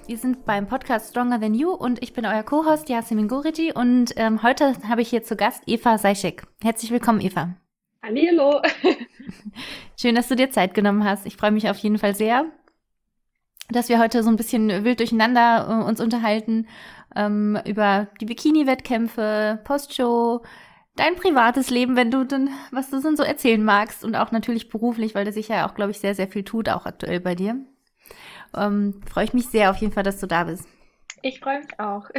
Wir sind beim Podcast Stronger Than You und ich bin euer Co-Host Yasemin Guriti und heute habe ich hier zu Gast Eva Seischek. Herzlich willkommen, Eva. Hallihallo. Schön, dass du dir Zeit genommen hast. Ich freue mich auf jeden Fall sehr, dass wir heute so ein bisschen wild durcheinander uns unterhalten über die Bikini-Wettkämpfe, Postshow, dein privates Leben, wenn du dann, was du dann so erzählen magst und auch natürlich beruflich, weil da sicher ja auch, glaube ich, sehr, sehr viel tut, auch aktuell bei dir. Freue ich mich sehr auf jeden Fall, dass du da bist. Ich freue mich auch.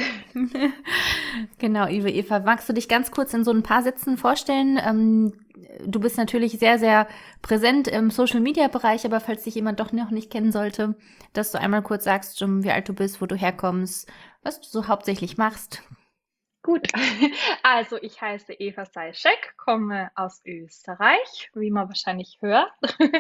Genau, liebe Eva, magst du dich ganz kurz in so ein paar Sätzen vorstellen? Du bist natürlich sehr, sehr präsent im Social-Media-Bereich, aber falls dich jemand doch noch nicht kennen sollte, dass du einmal kurz sagst, wie alt du bist, wo du herkommst, was du so hauptsächlich machst. Gut, also ich heiße Eva Seischek, komme aus Österreich, wie man wahrscheinlich hört.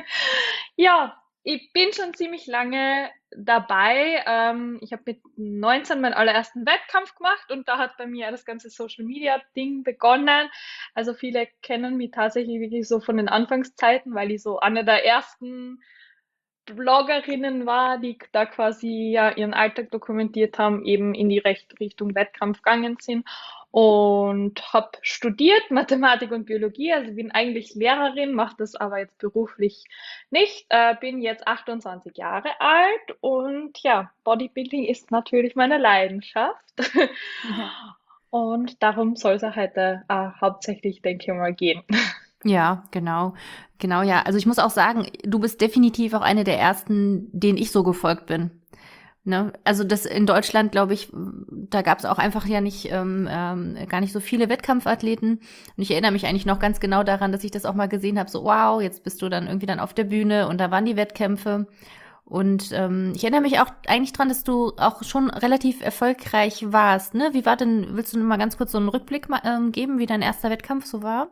Ja, ich bin schon ziemlich lange dabei. Ich habe mit 19 meinen allerersten Wettkampf gemacht und da hat bei mir das ganze Social Media Ding begonnen. Also viele kennen mich tatsächlich wirklich so von den Anfangszeiten, weil ich so eine der ersten Bloggerinnen war, die da quasi ja ihren Alltag dokumentiert haben, eben in die Richtung Wettkampf gegangen sind und habe studiert Mathematik und Biologie, also bin eigentlich Lehrerin, mache das aber jetzt beruflich nicht, bin jetzt 28 Jahre alt und ja, Bodybuilding ist natürlich meine Leidenschaft Ja. und darum soll es heute hauptsächlich, denke ich mal, gehen. Ja, genau. Genau, ja. Also ich muss auch sagen, du bist definitiv auch eine der ersten, denen ich so gefolgt bin. Ne? Also das in Deutschland, glaube ich, da gab es auch einfach ja nicht gar nicht so viele Wettkampfathleten. Und ich erinnere mich eigentlich noch ganz genau daran, dass ich das auch mal gesehen habe, so wow, jetzt bist du dann irgendwie dann auf der Bühne und da waren die Wettkämpfe. Und ich erinnere mich auch eigentlich dran, dass du auch schon relativ erfolgreich warst. Ne? Wie war denn, willst du mal ganz kurz so einen Rückblick geben, wie dein erster Wettkampf so war?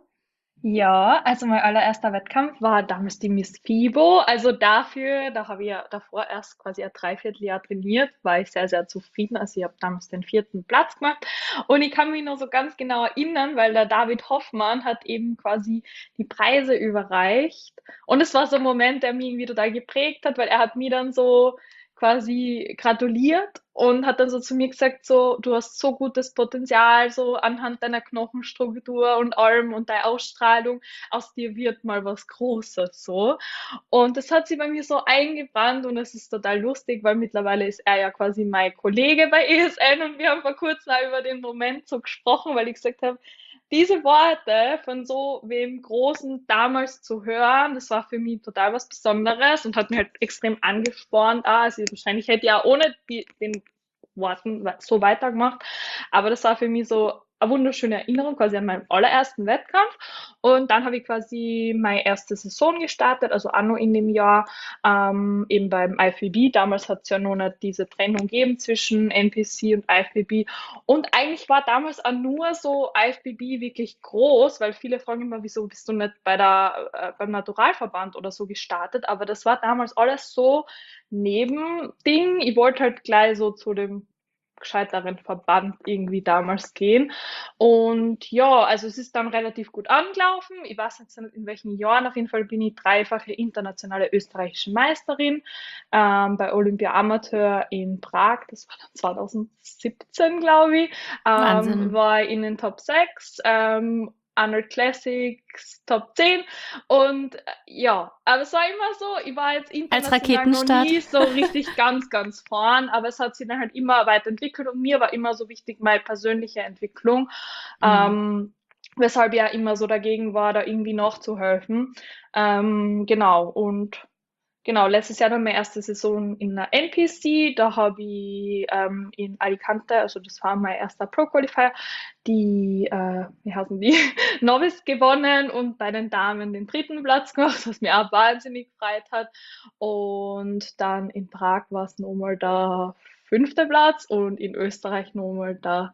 Ja, also mein allererster Wettkampf war damals die Miss FIBO. Also dafür, da habe ich ja davor erst quasi ein Dreivierteljahr trainiert, war ich sehr, sehr zufrieden. Also ich habe damals den 4. Platz gemacht. Und ich kann mich noch so ganz genau erinnern, weil der David Hoffmann hat eben quasi die Preise überreicht. Und es war so ein Moment, der mich irgendwie total geprägt hat, weil er hat mir dann so quasi gratuliert und hat dann so zu mir gesagt, so, du hast so gutes Potenzial, so anhand deiner Knochenstruktur und allem und deiner Ausstrahlung, aus dir wird mal was Großes, so. Und das hat sich bei mir so eingebrannt und es ist total lustig, weil mittlerweile ist er ja quasi mein Kollege bei ESN und wir haben vor kurzem auch über den Moment so gesprochen, weil ich gesagt habe, diese Worte von so wem Großen damals zu hören, das war für mich total was Besonderes und hat mich halt extrem angespornt. Also wahrscheinlich hätte ich auch ohne den Worten so weitergemacht. Aber das war für mich so eine wunderschöne Erinnerung quasi an meinen allerersten Wettkampf. Und dann habe ich quasi meine erste Saison gestartet, also auch noch in dem Jahr, eben beim IFBB. Damals hat es ja noch nicht diese Trennung gegeben zwischen NPC und IFBB. Und eigentlich war damals auch nur so IFBB wirklich groß, weil viele fragen immer, wieso bist du nicht beim Naturalverband oder so gestartet? Aber das war damals alles so Nebending. Ich wollte halt gleich so zu dem gescheiteren Verband irgendwie damals gehen. Und ja, also es ist dann relativ gut angelaufen. Ich weiß jetzt nicht in welchen Jahren. Auf jeden Fall bin ich dreifache internationale österreichische Meisterin bei Olympia Amateur in Prag. Das war dann 2017, glaube ich. Wahnsinn. War in den Top 6. Arnold Classics Top 10 und ja, aber es war immer so, ich war jetzt Als international noch Raketenstart. nie so richtig ganz, ganz vorn, aber es hat sich dann halt immer weiterentwickelt und mir war immer so wichtig meine persönliche Entwicklung, Mhm. weshalb ich ja immer so dagegen war, da irgendwie nachzuhelfen. Genau, und genau, letztes Jahr dann meine erste Saison in der NPC. Da habe ich in Alicante, also das war mein erster Pro-Qualifier, die, wie heißen die, Novice gewonnen und bei den Damen den 3. Platz gemacht, was mir auch wahnsinnig gefreut hat. Und dann in Prag war es nochmal der 5. Platz und in Österreich nochmal der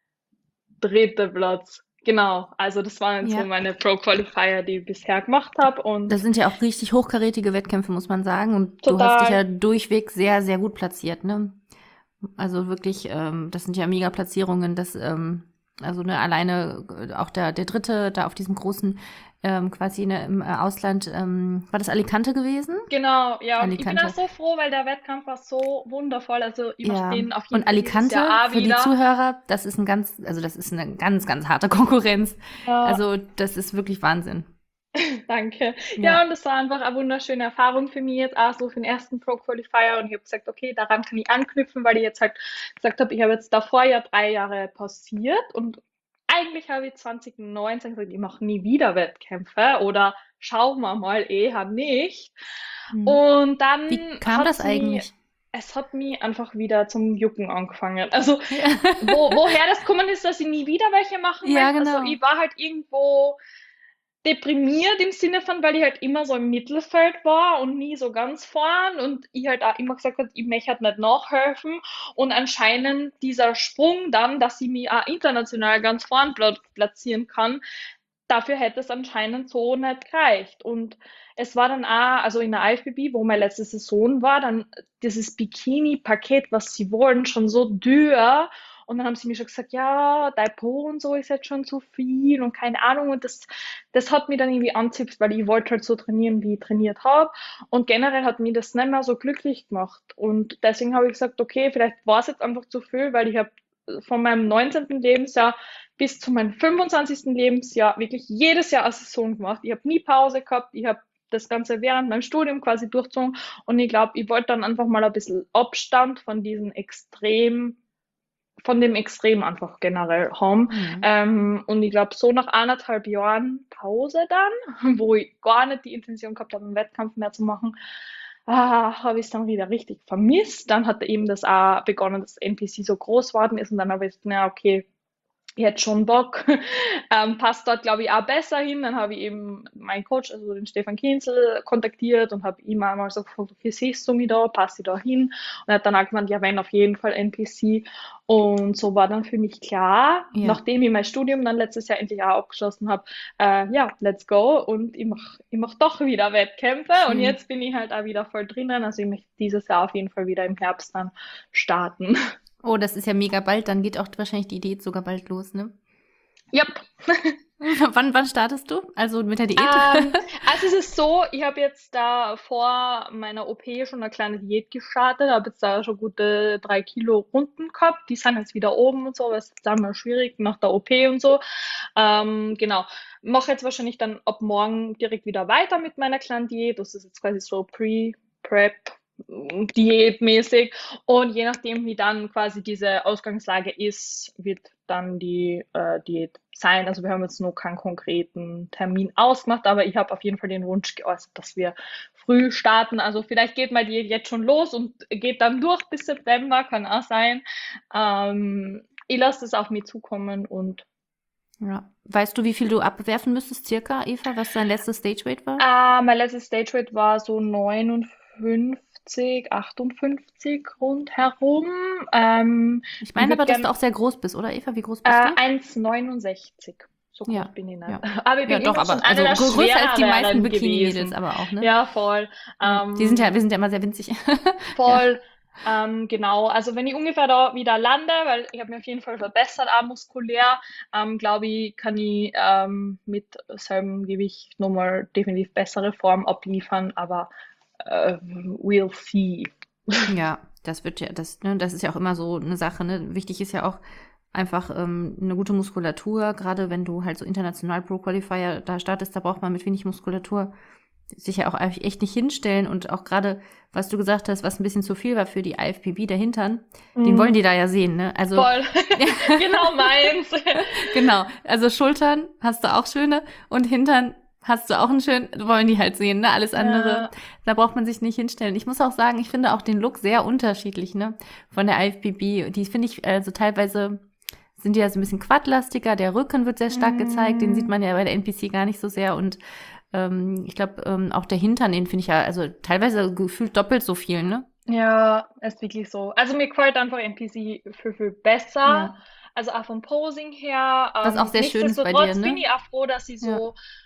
3. Platz. Genau, also das waren so Ja. meine Pro-Qualifier, die ich bisher gemacht habe und Das sind ja auch richtig hochkarätige Wettkämpfe, muss man sagen. Und du hast dich total. ja durchweg sehr, sehr gut platziert, ne? Also wirklich, das sind ja Mega-Platzierungen. Also ne, alleine auch der Dritte da auf diesem großen, quasi ne, im Ausland, war das Alicante gewesen? Genau, ja, und ich bin auch Alicante. so froh, weil der Wettkampf war so wundervoll. Also ich möchte Ja. den auf jeden Und Fall dieses Jahr Alicante, auch für die wieder. Zuhörer, das ist das ist eine ganz, ganz harte Konkurrenz. Ja, Also das ist wirklich Wahnsinn. danke. Ja, Ja. und das war einfach eine wunderschöne Erfahrung für mich jetzt auch so für den ersten Pro Qualifier. Und ich habe gesagt, okay, daran kann ich anknüpfen, weil ich jetzt halt gesagt habe, ich habe jetzt davor ja 3 Jahre pausiert und eigentlich habe ich 2019 gesagt, ich mache nie wieder Wettkämpfe oder schauen wir mal eher nicht. Hm. Und Wie dann kam das eigentlich? es hat mich einfach wieder zum Jucken angefangen. Also, Ja, woher das gekommen ist, dass ich nie wieder welche machen ja, möchte. Also, genau. ich war halt irgendwo deprimiert im Sinne von, weil ich halt immer so im Mittelfeld war und nie so ganz vorn und ich halt auch immer gesagt habe, ich möchte halt nicht nachhelfen und anscheinend dieser Sprung dann, dass ich mich auch international ganz vorn platzieren kann, dafür hätte es anscheinend so nicht gereicht. Und es war dann auch, also in der IFBB, wo meine letzte Saison war, dann dieses Bikini-Paket, was sie wollen, schon so teuer. Und dann haben sie mir schon gesagt, ja, dein Po und so ist jetzt schon zu viel und keine Ahnung. Und das hat mich dann irgendwie anzipft, weil ich wollte halt so trainieren, wie ich trainiert habe. Und generell hat mich das nicht mehr so glücklich gemacht. Und deswegen habe ich gesagt, okay, vielleicht war es jetzt einfach zu viel, weil ich habe von meinem 19. Lebensjahr bis zu meinem 25. Lebensjahr wirklich jedes Jahr eine Saison gemacht. Ich habe nie Pause gehabt. Ich habe das Ganze während meinem Studium quasi durchgezogen. Und ich glaube, ich wollte dann einfach mal ein bisschen Abstand von dem Extrem einfach generell haben. Hm. Und ich glaube, so nach 1,5 Jahren Pause dann, wo ich gar nicht die Intention gehabt habe, einen Wettkampf mehr zu machen, habe ich es dann wieder richtig vermisst. Dann hat eben das auch begonnen, dass NPC so groß geworden ist und dann habe ich gesagt, na okay, ich hätte schon Bock, passt dort, glaube ich, auch besser hin. Dann habe ich eben meinen Coach, also den Stefan Kienzel, kontaktiert und habe ihm einmal so gefragt, okay, siehst du mich da, passt ich da hin? Und er hat dann auch gemeint, ja, wenn auf jeden Fall NPC. Und so war dann für mich klar, Ja. nachdem ich mein Studium dann letztes Jahr endlich auch abgeschlossen habe, ja, let's go. Und ich mach doch wieder Wettkämpfe und Schön. jetzt bin ich halt auch wieder voll drinnen. Also ich möchte dieses Jahr auf jeden Fall wieder im Herbst dann starten. Oh, das ist ja mega bald. Dann geht auch wahrscheinlich die Diät sogar bald los, ne? Yep. Wann startest du? Also mit der Diät? Also es ist so, ich habe jetzt da vor meiner OP schon eine kleine Diät gestartet, habe jetzt da schon gute 3 Kilo Runden gehabt. Die sind jetzt wieder oben und so, aber es ist dann mal schwierig nach der OP und so. Genau. Mache jetzt wahrscheinlich dann ab morgen direkt wieder weiter mit meiner kleinen Diät. Das ist jetzt quasi so Pre-Prep. Diätmäßig und je nachdem, wie dann quasi diese Ausgangslage ist, wird dann die Diät sein. Also wir haben jetzt noch keinen konkreten Termin ausgemacht, aber ich habe auf jeden Fall den Wunsch geäußert, dass wir früh starten. Also vielleicht geht mal die jetzt schon los und geht dann durch bis September, kann auch sein. Ich lasse das auf mich zukommen und Ja. Weißt du, wie viel du abwerfen müsstest, circa, Eva, was dein letztes Stageweight war? mein letztes Stage war so 59, 58 rundherum. Ich Ich meine würde aber, dass du gern auch sehr groß bist, oder Eva? Wie groß bist du? 1,69. So groß Ja, bin ich nicht. ja. Aber ich Ja, bin doch, immer schon aber eine also der größer als die meisten schwereren Bikini-Mädels, gewesen. aber auch, ne? Ja, voll. Ja. Wir sind ja immer sehr winzig. Ja. Voll. Genau. Also wenn ich ungefähr da wieder lande, weil ich habe mich auf jeden Fall verbessert, auch muskulär, glaube ich, kann ich mit selben Gewicht nochmal definitiv bessere Form abliefern, aber we'll see. Ja, das wird ja, das ist ja auch immer so eine Sache, ne? Wichtig ist ja auch einfach eine gute Muskulatur, gerade wenn du halt so international Pro-Qualifier da startest, da braucht man mit wenig Muskulatur sich ja auch echt nicht hinstellen und auch gerade, was du gesagt hast, was ein bisschen zu viel war für die IFBB, der Hintern, den wollen Mm, die da ja sehen, ne? Also, voll. Genau meins. genau, also Schultern hast du auch schöne und Hintern hast du auch einen schönen, wollen die halt sehen, ne? Alles andere, Ja. da braucht man sich nicht hinstellen. Ich muss auch sagen, ich finde auch den Look sehr unterschiedlich, ne? Von der IFBB. Die finde ich, also teilweise sind die ja so ein bisschen quadlastiger, der Rücken wird sehr stark gezeigt, den sieht Mm. man ja bei der NPC gar nicht so sehr und ich glaube, auch der Hintern, den finde ich ja, also teilweise gefühlt doppelt so viel, ne? Ja, ist wirklich so. Also mir gefällt einfach NPC viel besser. Ja. Also auch vom Posing her. Was auch sehr schön ist bei dir, Nichtsdestotrotz bin ne? ich auch froh, dass ich Ja. so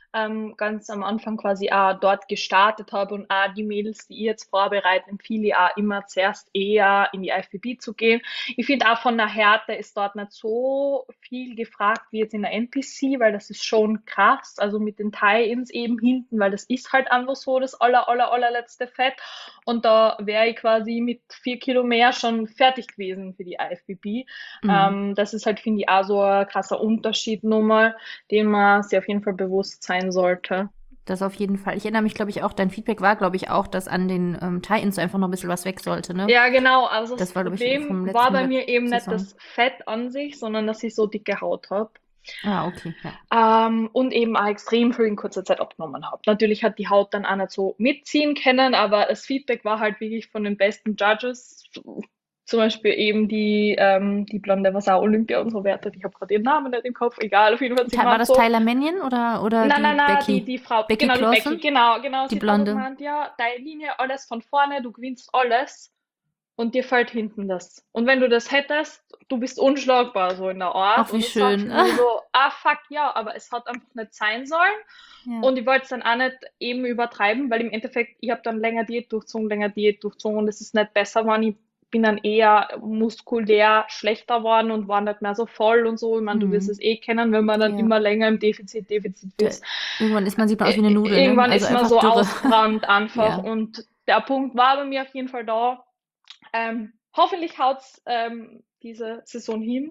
ganz am Anfang quasi auch dort gestartet habe und auch die Mädels, die ich jetzt vorbereite, empfehle ich auch immer zuerst eher in die IFBB zu gehen. Ich finde auch von der Härte ist dort nicht so viel gefragt wie jetzt in der NPC, weil das ist schon krass, also mit den Tie-Ins eben hinten, weil das ist halt einfach so das allerletzte Fett und da wäre ich quasi mit 4 Kilo mehr schon fertig gewesen für die IFBB. Mhm. Das ist halt, finde ich, auch so ein krasser Unterschied nochmal, den man sich auf jeden Fall bewusst sein sollte. Das auf jeden Fall. Ich erinnere mich, glaube ich, auch, dein Feedback war, glaube ich, auch, dass an den Tie-Ins einfach noch ein bisschen was weg sollte, ne? Ja, genau. Also das Das war, glaube ich, Problem vom war letzten bei mir eben nicht Websaison. das Fett an sich, sondern dass ich so dicke Haut habe. Ah, okay, ja. Und eben auch extrem viel in kurzer Zeit abgenommen habe. Natürlich hat die Haut dann auch nicht so mitziehen können, aber das Feedback war halt wirklich von den besten Judges. Zum Beispiel eben die Blonde, was auch Olympia und so wertet. Ich habe gerade ihren Namen nicht im Kopf. Egal, auf jeden Fall, sie War meint das so, Tyler Mannion oder na, die na, na, die, Becky? die Frau, Becky genau, die Becky, Clausen? genau, Die sie hat also Blonde. gemeint, ja, deine Linie, alles von vorne, du gewinnst alles und dir fällt hinten das. Und wenn du das hättest, du bist unschlagbar, so in der Art. Ach, wie Und das war für schön. mich so, ah, fuck, ja, aber es hat einfach nicht sein sollen. Ja. Und ich wollte es dann auch nicht eben übertreiben, weil im Endeffekt, ich habe dann länger Diät durchzogen und es ist nicht besser geworden. Ich bin dann eher muskulär schlechter geworden und war nicht mehr so voll und so. Ich meine, du wirst es Mhm. eh kennen, wenn man dann Ja. immer länger im Defizit Da, ist. irgendwann sieht man aus wie eine Nudel, ne? Irgendwann Also ist man einfach so Dürre. ausgebrannt einfach Ja, und der Punkt war bei mir auf jeden Fall da. Hoffentlich haut's diese Saison hin.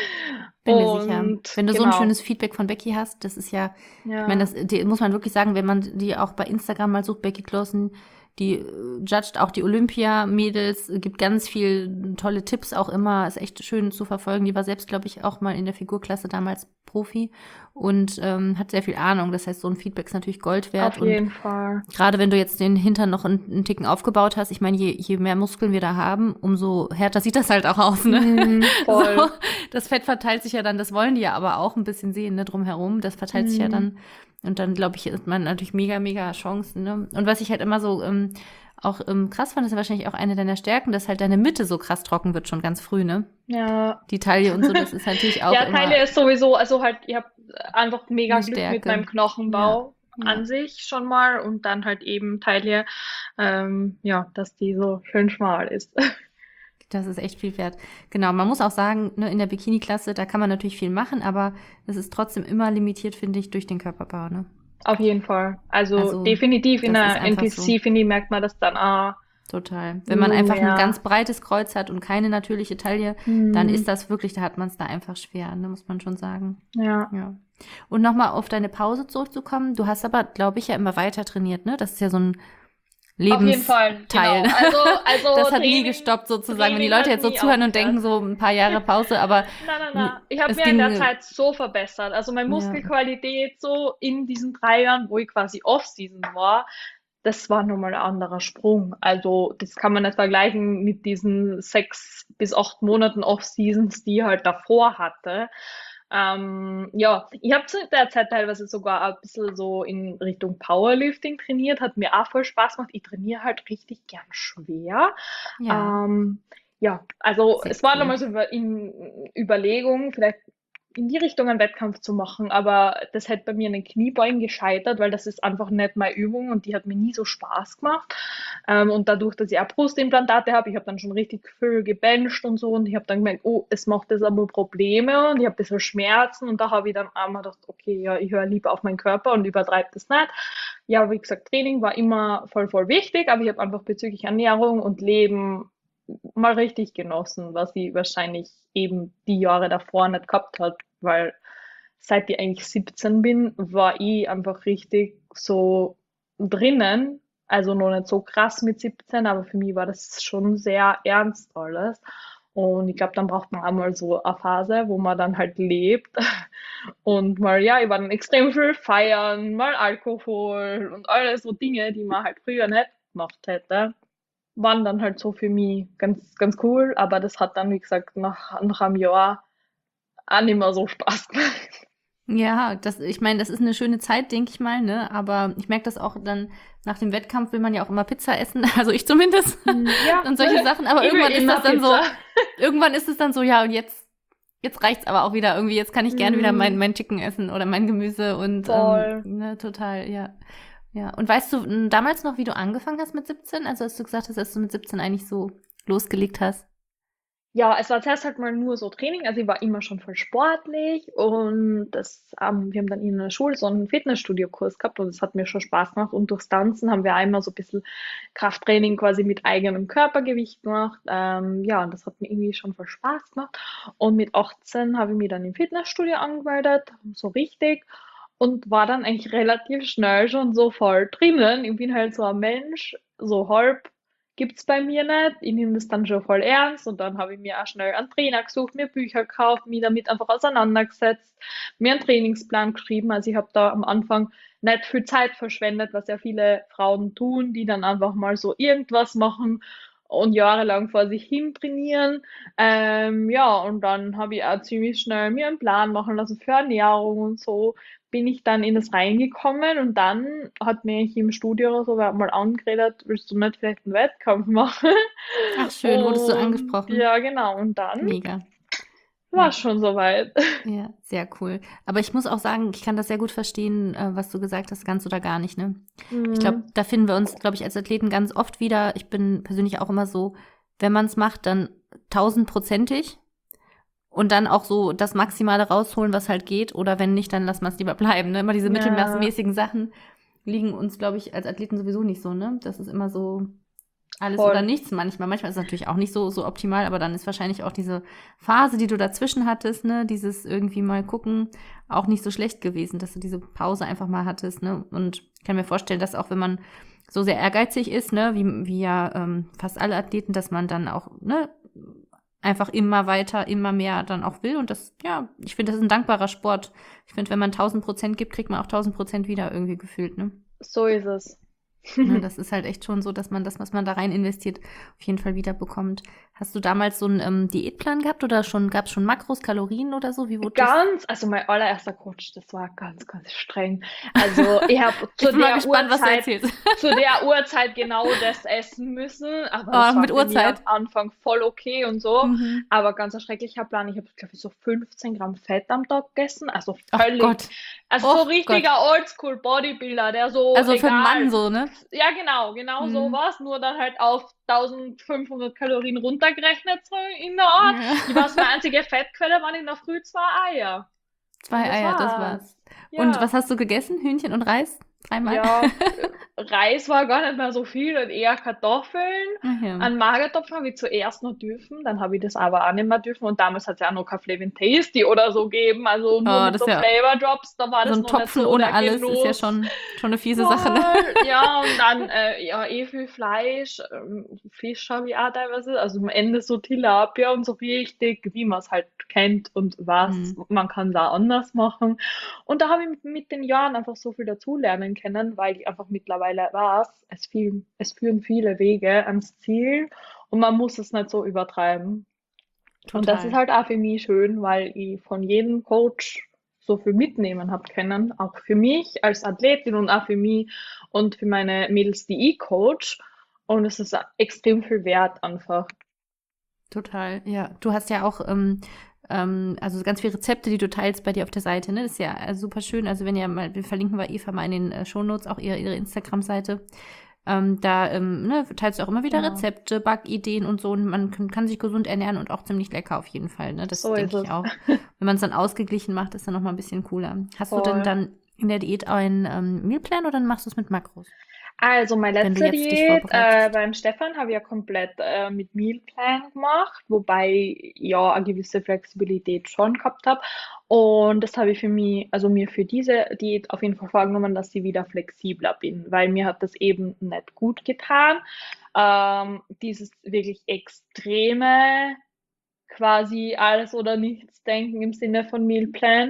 bin mir sicher. Und Wenn du so ein genau, schönes Feedback von Becky hast, das ist ja, ich meine, ja, die muss man wirklich sagen, wenn man die auch bei Instagram mal sucht, Becky Clausen, die judgt auch die Olympia-Mädels, gibt ganz viel tolle Tipps auch immer, ist echt schön zu verfolgen. Die war selbst, glaube ich, auch mal in der Figurklasse damals Profi und hat sehr viel Ahnung. Das heißt, so ein Feedback ist natürlich Gold wert auf und jeden Fall. gerade wenn du jetzt den Hintern noch einen Ticken aufgebaut hast, ich meine, je mehr Muskeln wir da haben, umso härter sieht das halt auch aus, ne? So, Voll. das Fett verteilt sich ja dann, das wollen die ja aber auch ein bisschen sehen, ne, drumherum. Das verteilt sich ja Mm, dann. Und dann, glaube ich, ist man natürlich mega Chancen, ne? Und was ich halt immer so auch krass fand, ist ja wahrscheinlich auch eine deiner Stärken, dass halt deine Mitte so krass trocken wird, schon ganz früh, ne? ja. Die Taille und so, das ist natürlich auch Ja, immer Taille ist sowieso, also halt, ich habe einfach mega eine Glück mit Stärke. meinem Ja, Knochenbau ja. an sich schon mal und dann halt eben Taille, ja, dass die so schön schmal ist. Das ist echt viel wert. Genau, man muss auch sagen, ne, in der Bikini-Klasse, da kann man natürlich viel machen, aber es ist trotzdem immer limitiert, finde ich, durch den Körperbau, ne? Auf jeden Fall. Also Also, definitiv in das ist der einfach so. NPC, finde ich, merkt man das dann auch Total. Wenn man nur einfach ein ganz mehr. breites Kreuz hat und keine natürliche Taille, dann Hm, ist das wirklich, da hat man es da einfach schwer, ne, muss man schon sagen. ja. Ja. Und nochmal auf deine Pause zurückzukommen. Du hast aber, glaube ich, ja immer weiter trainiert, ne? Das ist ja so ein Auf jeden Fall, Lebensteil. genau. Also Das hat nie Training, gestoppt sozusagen. Wenn die Training Leute hat jetzt so nie zuhören und aufgehört. denken, so ein paar Jahre Pause, aber Na. Ich habe es mir in der ging, Zeit so verbessert. Also meine ja, Muskelqualität so in diesen 3 Jahren, wo ich quasi Off-Season war, das war nochmal ein anderer Sprung. Also das kann man nicht vergleichen mit diesen 6 bis 8 Monaten Off-Seasons, die ich halt davor hatte. Ja, ich habe zu der Zeit teilweise sogar ein bisschen so in Richtung Powerlifting trainiert, hat mir auch voll Spaß gemacht. Ich trainiere halt richtig gern schwer. ja, Ähm, ja, also sehr es war cool. nochmal so in Überlegung, vielleicht in die Richtung einen Wettkampf zu machen, aber das hätte bei mir an den Kniebeugen gescheitert, weil das ist einfach nicht meine Übung und die hat mir nie so Spaß gemacht. Und dadurch, dass ich auch Brustimplantate habe, ich habe dann schon richtig viel gebencht und so und ich habe dann gemerkt, oh, es macht das aber Probleme und ich habe ein bisschen Schmerzen und da habe ich dann einmal gedacht, okay, ja, ich höre lieber auf meinen Körper und übertreibe das nicht. Ja, wie gesagt, Training war immer voll wichtig, aber ich habe einfach bezüglich Ernährung und Leben mal richtig genossen, was ich wahrscheinlich eben die Jahre davor nicht gehabt hat, weil seit ich eigentlich 17 bin, war ich einfach richtig so drinnen. Also noch nicht so krass mit 17, aber für mich war das schon sehr ernst alles. Und ich glaube, dann braucht man einmal so eine Phase, wo man dann halt lebt. Und mal, ja, ich war dann extrem viel feiern, mal Alkohol und alles so Dinge, die man halt früher nicht gemacht hätte, waren dann halt so für mich ganz cool, aber das hat dann, wie gesagt, nach einem Jahr auch nicht mehr so Spaß gemacht. Ja, ich meine, das ist eine schöne Zeit, denke ich mal, ne? Aber ich merke das auch dann, nach dem Wettkampf will man ja auch immer Pizza essen, also ich zumindest, Ja, und solche Sachen, aber ich will immer Pizza. irgendwann ist es dann so, ja, und jetzt jetzt reicht's aber auch wieder irgendwie, jetzt kann ich gerne wieder Mm, mein Chicken essen oder mein Gemüse und voll. ne, total, ja. Ja. Und weißt du damals noch, wie du angefangen hast mit 17? Also, als du gesagt hast, dass du mit 17 eigentlich so losgelegt hast? Ja, es war zuerst halt mal nur so Training, also ich war immer schon voll sportlich und wir haben dann in der Schule so einen Fitnessstudio-Kurs gehabt und es hat mir schon Spaß gemacht und durchs Tanzen haben wir einmal so ein bisschen Krafttraining quasi mit eigenem Körpergewicht gemacht. Ja, und das hat mir irgendwie schon voll Spaß gemacht und mit 18 habe ich mich dann im Fitnessstudio angemeldet, so richtig und war dann eigentlich relativ schnell schon so voll drinnen. Ich bin halt so ein Mensch, so halb gibt's bei mir nicht. Ich nehme das dann schon voll ernst und dann habe ich mir auch schnell einen Trainer gesucht, mir Bücher gekauft, mich damit einfach auseinandergesetzt, mir einen Trainingsplan geschrieben. Also ich habe da am Anfang nicht viel Zeit verschwendet, was ja viele Frauen tun, die dann einfach mal so irgendwas machen und jahrelang vor sich hin trainieren. Ja, und dann habe ich auch ziemlich schnell mir einen Plan machen lassen für Ernährung und so bin ich dann in das reingekommen und dann hat mich im Studio oder so wer mal angeredet, willst du nicht vielleicht einen Wettkampf machen? Ach, schön, wurdest du Und angesprochen? ja, genau. Und dann Mega. war Ja. es schon soweit. Ja, sehr cool. Aber ich muss auch sagen, ich kann das sehr gut verstehen, was du gesagt hast, ganz oder gar nicht, ne? Ich glaube, Mhm. da finden wir uns, glaube ich, als Athleten ganz oft wieder. Ich bin persönlich auch immer so, wenn man es macht, dann tausendprozentig und dann auch so das Maximale rausholen, was halt geht. Oder wenn nicht, dann lass man es lieber bleiben, ne? Immer diese Ja, mittelmäßigen Sachen liegen uns, glaube ich, als Athleten sowieso nicht so, ne? Das ist immer so, alles oder voll. nichts manchmal. Manchmal ist es natürlich auch nicht so optimal, aber dann ist wahrscheinlich auch diese Phase, die du dazwischen hattest, ne, dieses irgendwie mal gucken, auch nicht so schlecht gewesen, dass du diese Pause einfach mal hattest, ne? Und ich kann mir vorstellen, dass auch wenn man so sehr ehrgeizig ist, ne, wie ja fast alle Athleten, dass man dann auch, ne, einfach immer weiter, immer mehr dann auch will. Und das, ja, ich finde, das ist ein dankbarer Sport. Ich finde, wenn man 1000% gibt, kriegt man auch 1000% wieder irgendwie gefühlt, ne? So ist es. Ne, das ist halt echt schon so, dass man das, was man da rein investiert, auf jeden Fall wieder bekommt. Hast du damals so einen Diätplan gehabt oder gab es schon Makros, Kalorien oder so? Wie wurde das? Also mein allererster Coach, das war ganz, ganz streng. Also ich habe Ich bin mal gespannt, was du erzählst. zu der Uhrzeit genau das essen müssen, aber das Oh, war mit für mich am Uhrzeit? Anfang voll okay und so. Mhm. Aber ganz ein schrecklicher Plan. Ich habe, glaube ich, so 15 Gramm Fett am Tag gegessen. Also Ach völlig, Gott. also so Oh Gott. richtiger Oldschool Bodybuilder, der so, Also für einen Mann egal, so, ne? ja, genau Mhm. sowas, nur dann halt auf 1500 Kalorien runtergerechnet, so in der Art. Ja. Ich weiß, meine einzige Fettquelle waren in der Früh zwei Eier. Und 2 das Eier, das war's. war's. Und was Ja. hast du gegessen? Hühnchen und Reis? Dreimal? Ja, Reis war gar nicht mehr so viel und eher Kartoffeln. Ach ja. Einen Magertopf habe ich zuerst noch dürfen, dann habe ich das aber auch nicht mehr dürfen. Und damals hat es ja auch noch kein Flavin Tasty oder so gegeben, also nur Oh, mit das so ist ja Flavor Drops, da war so das ein noch nicht Topfen so ohne der alles, ist ja Genuss. schon eine fiese Sache, ne? Voll, ja, und dann ja eh viel Fleisch, Fisch habe ich auch teilweise, also am Ende so Tilapia und so richtig, wie man es halt kennt und was, Hm, man kann es auch anders machen. Und da habe ich mit den Jahren einfach so viel dazulernen können, weil ich einfach mittlerweile weiß, es führen viele Wege ans Ziel und man muss es nicht so übertreiben. Und das ist total. halt auch für mich schön, weil ich von jedem Coach so viel mitnehmen habe können, auch für mich als Athletin und auch für mich und für meine Mädels, die ich coach. Und es ist extrem viel wert einfach. Total, ja. Du hast ja auch also ganz viele Rezepte, die du teilst bei dir auf der Seite, ne? Das ist ja super schön. Also wenn ihr mal, wir verlinken bei Eva mal in den Shownotes auch ihre Instagram-Seite. Da ne, teilst du auch immer wieder Genau. Rezepte, Backideen und so. Und man kann sich gesund ernähren und auch ziemlich lecker auf jeden Fall. Ne? Das So ist denke ich es. auch. Wenn man es dann ausgeglichen macht, ist dann noch mal ein bisschen cooler. Hast du denn Voll. dann in der Diät einen Mealplan oder machst du es mit Makros, Also meine wenn du letzte jetzt dich Diät vorbereitest? beim Stefan habe ich ja komplett mit Mealplan gemacht, wobei ich ja eine gewisse Flexibilität schon gehabt habe. Und das habe ich für mich, also mir für diese Diät auf jeden Fall vorgenommen, dass ich wieder flexibler bin, weil mir hat das eben nicht gut getan. Dieses wirklich extreme quasi alles oder nichts denken im Sinne von Mealplan.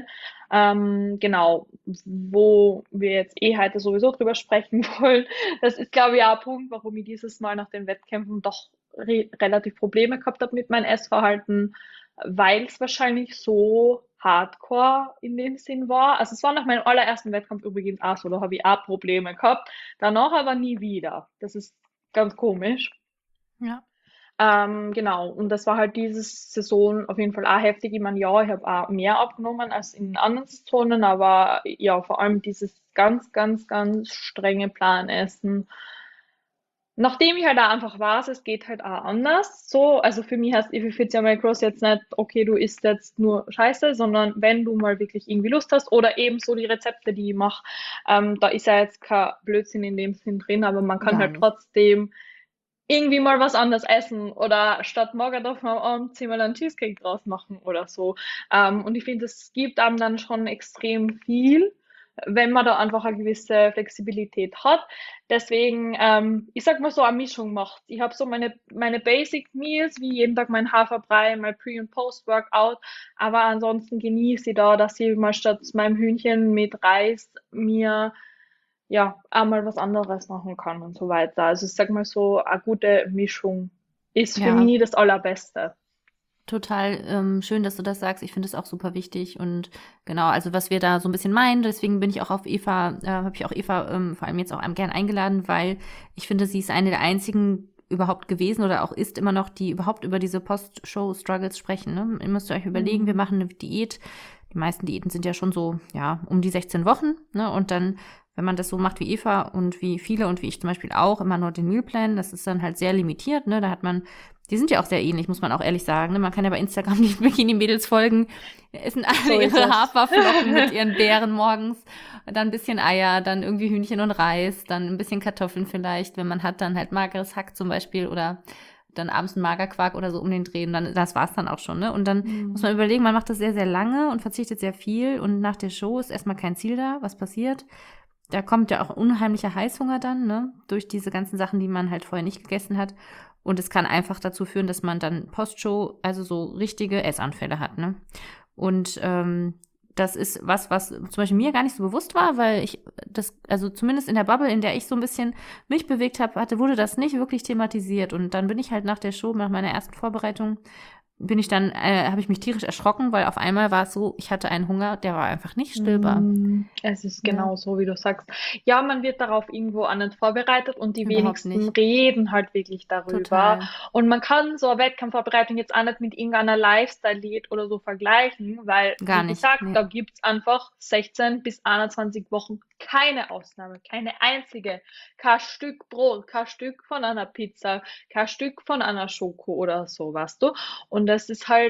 Genau, wo wir jetzt eh heute sowieso drüber sprechen wollen. Das ist, glaube ich, auch ein Punkt, warum ich dieses Mal nach den Wettkämpfen doch relativ Probleme gehabt habe mit meinem Essverhalten, weil es wahrscheinlich so hardcore in dem Sinn war. Also es war nach meinem allerersten Wettkampf übrigens auch so, da habe ich auch Probleme gehabt. Danach aber nie wieder. Das ist ganz komisch. Ja. Genau, und das war halt diese Saison auf jeden Fall auch heftig. Ich meine, ja, ich habe auch mehr abgenommen als in anderen Saisonen, aber ja, vor allem dieses ganz, ganz, ganz strenge Planessen. Nachdem ich halt auch einfach weiß, es geht halt auch anders. So, also für mich heißt Effizienz Macros jetzt nicht, okay, du isst jetzt nur Scheiße, sondern wenn du mal wirklich irgendwie Lust hast oder eben so die Rezepte, die ich mache, da ist ja jetzt kein Blödsinn in dem Sinn drin, aber man kann Gar halt nicht. trotzdem irgendwie mal was anderes essen oder statt Morgendorf am Abend 10-mal einen Cheesecake draus machen oder so. Und ich finde, es gibt einem dann schon extrem viel, wenn man da einfach eine gewisse Flexibilität hat. Deswegen, ich sag mal so, eine Mischung macht. Ich habe so meine Basic Meals, wie jeden Tag mein Haferbrei, mein Pre- und Post-Workout, aber ansonsten genieße ich da, dass ich mal statt meinem Hühnchen mit Reis mir ja, einmal was anderes machen kann und so weiter. Also ich sag mal so, eine gute Mischung ist für Ja, mich das Allerbeste. total schön, dass du das sagst. Ich finde es auch super wichtig und genau, also was wir da so ein bisschen meinen, deswegen bin ich auch auf Eva, habe ich auch Eva vor allem jetzt auch gern eingeladen, weil ich finde, sie ist eine der einzigen überhaupt gewesen oder auch ist immer noch, die überhaupt über diese Post-Show-Struggles sprechen. Ne? Ihr müsst euch überlegen, wir Mhm. machen eine Diät. Die meisten Diäten sind ja schon so, ja, um die 16 Wochen. Ne? Und dann, wenn man das so macht wie Eva und wie viele und wie ich zum Beispiel auch, immer nur den Mealplan, das ist dann halt sehr limitiert. Ne? Da hat man die sind ja auch sehr ähnlich, muss man auch ehrlich sagen. Ne? Man kann ja bei Instagram die Bikini-Mädels folgen, essen alle So ist ihre es. Haferflocken mit ihren Beeren morgens, dann ein bisschen Eier, dann irgendwie Hühnchen und Reis, dann ein bisschen Kartoffeln vielleicht, wenn man hat, dann halt mageres Hack zum Beispiel oder dann abends ein Magerquark oder so um den Dreh. Und dann, das war's dann auch schon. Ne? Und dann muss man Mhm. überlegen, man macht das sehr, sehr lange und verzichtet sehr viel. Und nach der Show ist erstmal kein Ziel da, was passiert. Da kommt ja auch unheimlicher Heißhunger dann, ne? Durch diese ganzen Sachen, die man halt vorher nicht gegessen hat. Und es kann einfach dazu führen, dass man dann Postshow, also so richtige Essanfälle hat, ne? Und das ist was zum Beispiel mir gar nicht so bewusst war, weil ich das, also zumindest in der Bubble, in der ich so ein bisschen mich bewegt habe, wurde das nicht wirklich thematisiert. Und dann bin ich halt nach der Show, nach meiner ersten Vorbereitung, habe ich mich tierisch erschrocken, weil auf einmal war es so, ich hatte einen Hunger, der war einfach nicht stillbar. Es ist Ne? genau so, wie du sagst. Ja, man wird darauf irgendwo auch nicht vorbereitet und die Überhaupt wenigsten nicht. reden halt wirklich darüber. Total. Und man kann so eine Wettkampfvorbereitung jetzt auch nicht mit irgendeiner Lifestyle-Diät oder so vergleichen, weil, Gar wie nicht. gesagt, Nee. da gibt's einfach 16 bis 21 Wochen keine Ausnahme, keine einzige. Kein Stück Brot, kein Stück von einer Pizza, kein Stück von einer Schoko oder so, weißt du? Und das ist halt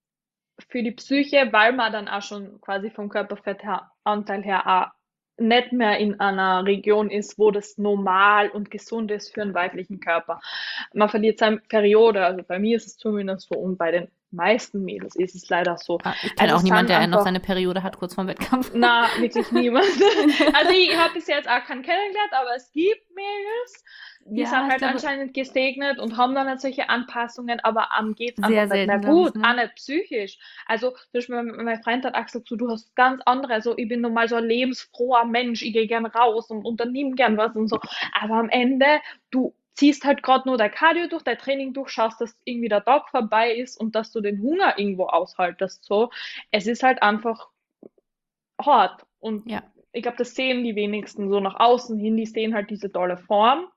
für die Psyche, weil man dann auch schon quasi vom Körperfettanteil her auch nicht mehr in einer Region ist, wo das normal und gesund ist für einen weiblichen Körper. Man verliert seine Periode, also bei mir ist es zumindest so und bei den meisten Mädels ist es leider so. Ah, ich kenne Also auch es niemanden, sind der noch einfach seine Periode hat kurz vorm Wettkampf. na, wirklich niemand. Also ich habe bis jetzt auch keinen kennengelernt, aber es gibt Mädels, die sind Ja, ich halt glaube, anscheinend gesegnet und haben dann halt solche Anpassungen, aber am geht's sehr einfach nicht mehr selten, glaube gut, ich, auch ne? nicht psychisch. Also zum Beispiel mein Freund hat auch gesagt, so, du hast ganz andere, also ich bin normal so ein lebensfroher Mensch, ich gehe gern raus und unternehme gern was und so, aber am Ende, du ziehst halt gerade nur dein Cardio durch, dein Training durch, schaust, dass irgendwie der Tag vorbei ist und dass du den Hunger irgendwo aushaltest, so. Es ist halt einfach hart. Und Ja, ich glaube, das sehen die wenigsten so nach außen hin. Die sehen halt diese tolle Form.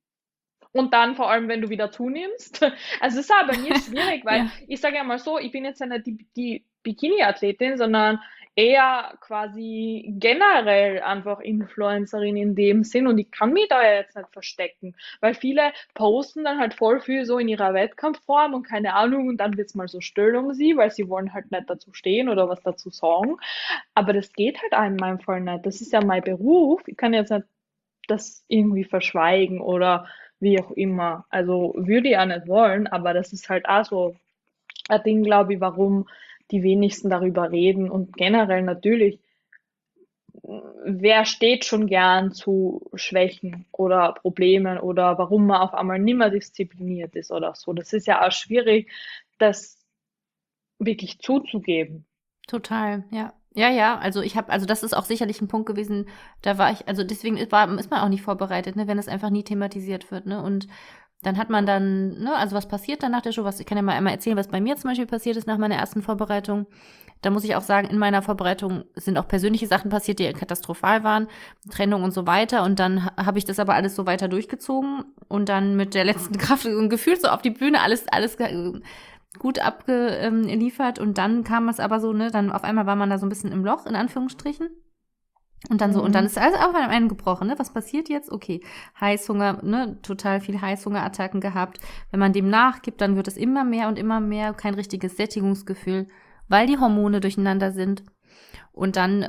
Und dann vor allem, wenn du wieder zunimmst. Also es ist auch bei mir schwierig, weil ja, ich sage ja mal so, ich bin jetzt ja nicht die Bikini-Athletin, sondern eher quasi generell einfach Influencerin in dem Sinn und ich kann mich da ja jetzt nicht verstecken, weil viele posten dann halt voll viel so in ihrer Wettkampfform und keine Ahnung und dann wird's mal so still um sie, weil sie wollen halt nicht dazu stehen oder was dazu sagen. Aber das geht halt auch in meinem Fall nicht. Das ist ja mein Beruf. Ich kann jetzt nicht das irgendwie verschweigen oder wie auch immer. Also würde ich auch nicht wollen, aber das ist halt auch so ein Ding, glaube ich, warum die wenigsten darüber reden. Und generell natürlich, wer steht schon gern zu Schwächen oder Problemen oder warum man auf einmal nimmer diszipliniert ist oder so. Das ist ja auch schwierig, das wirklich zuzugeben. total, ja. Ja, ja, also also das ist auch sicherlich ein Punkt gewesen, da war ich, also deswegen ist man auch nicht vorbereitet, ne, wenn es einfach nie thematisiert wird, ne? Und Dann hat man dann, ne, also was passiert dann nach der Show? Ich kann ja mal einmal erzählen, was bei mir zum Beispiel passiert ist nach meiner ersten Vorbereitung. Da muss ich auch sagen, in meiner Vorbereitung sind auch persönliche Sachen passiert, die katastrophal waren, Trennung und so weiter. Und dann habe ich das aber alles so weiter durchgezogen und dann mit der letzten Kraft und gefühlt so auf die Bühne alles gut abgeliefert. Und dann kam es aber so, ne, dann auf einmal war man da so ein bisschen im Loch, in Anführungsstrichen. Und dann so, und dann ist alles auf einem gebrochen, ne? Was passiert jetzt? Okay, Heißhunger, ne? Total viel Heißhungerattacken gehabt. Wenn man dem nachgibt, dann wird es immer mehr und immer mehr, kein richtiges Sättigungsgefühl, weil die Hormone durcheinander sind. Und dann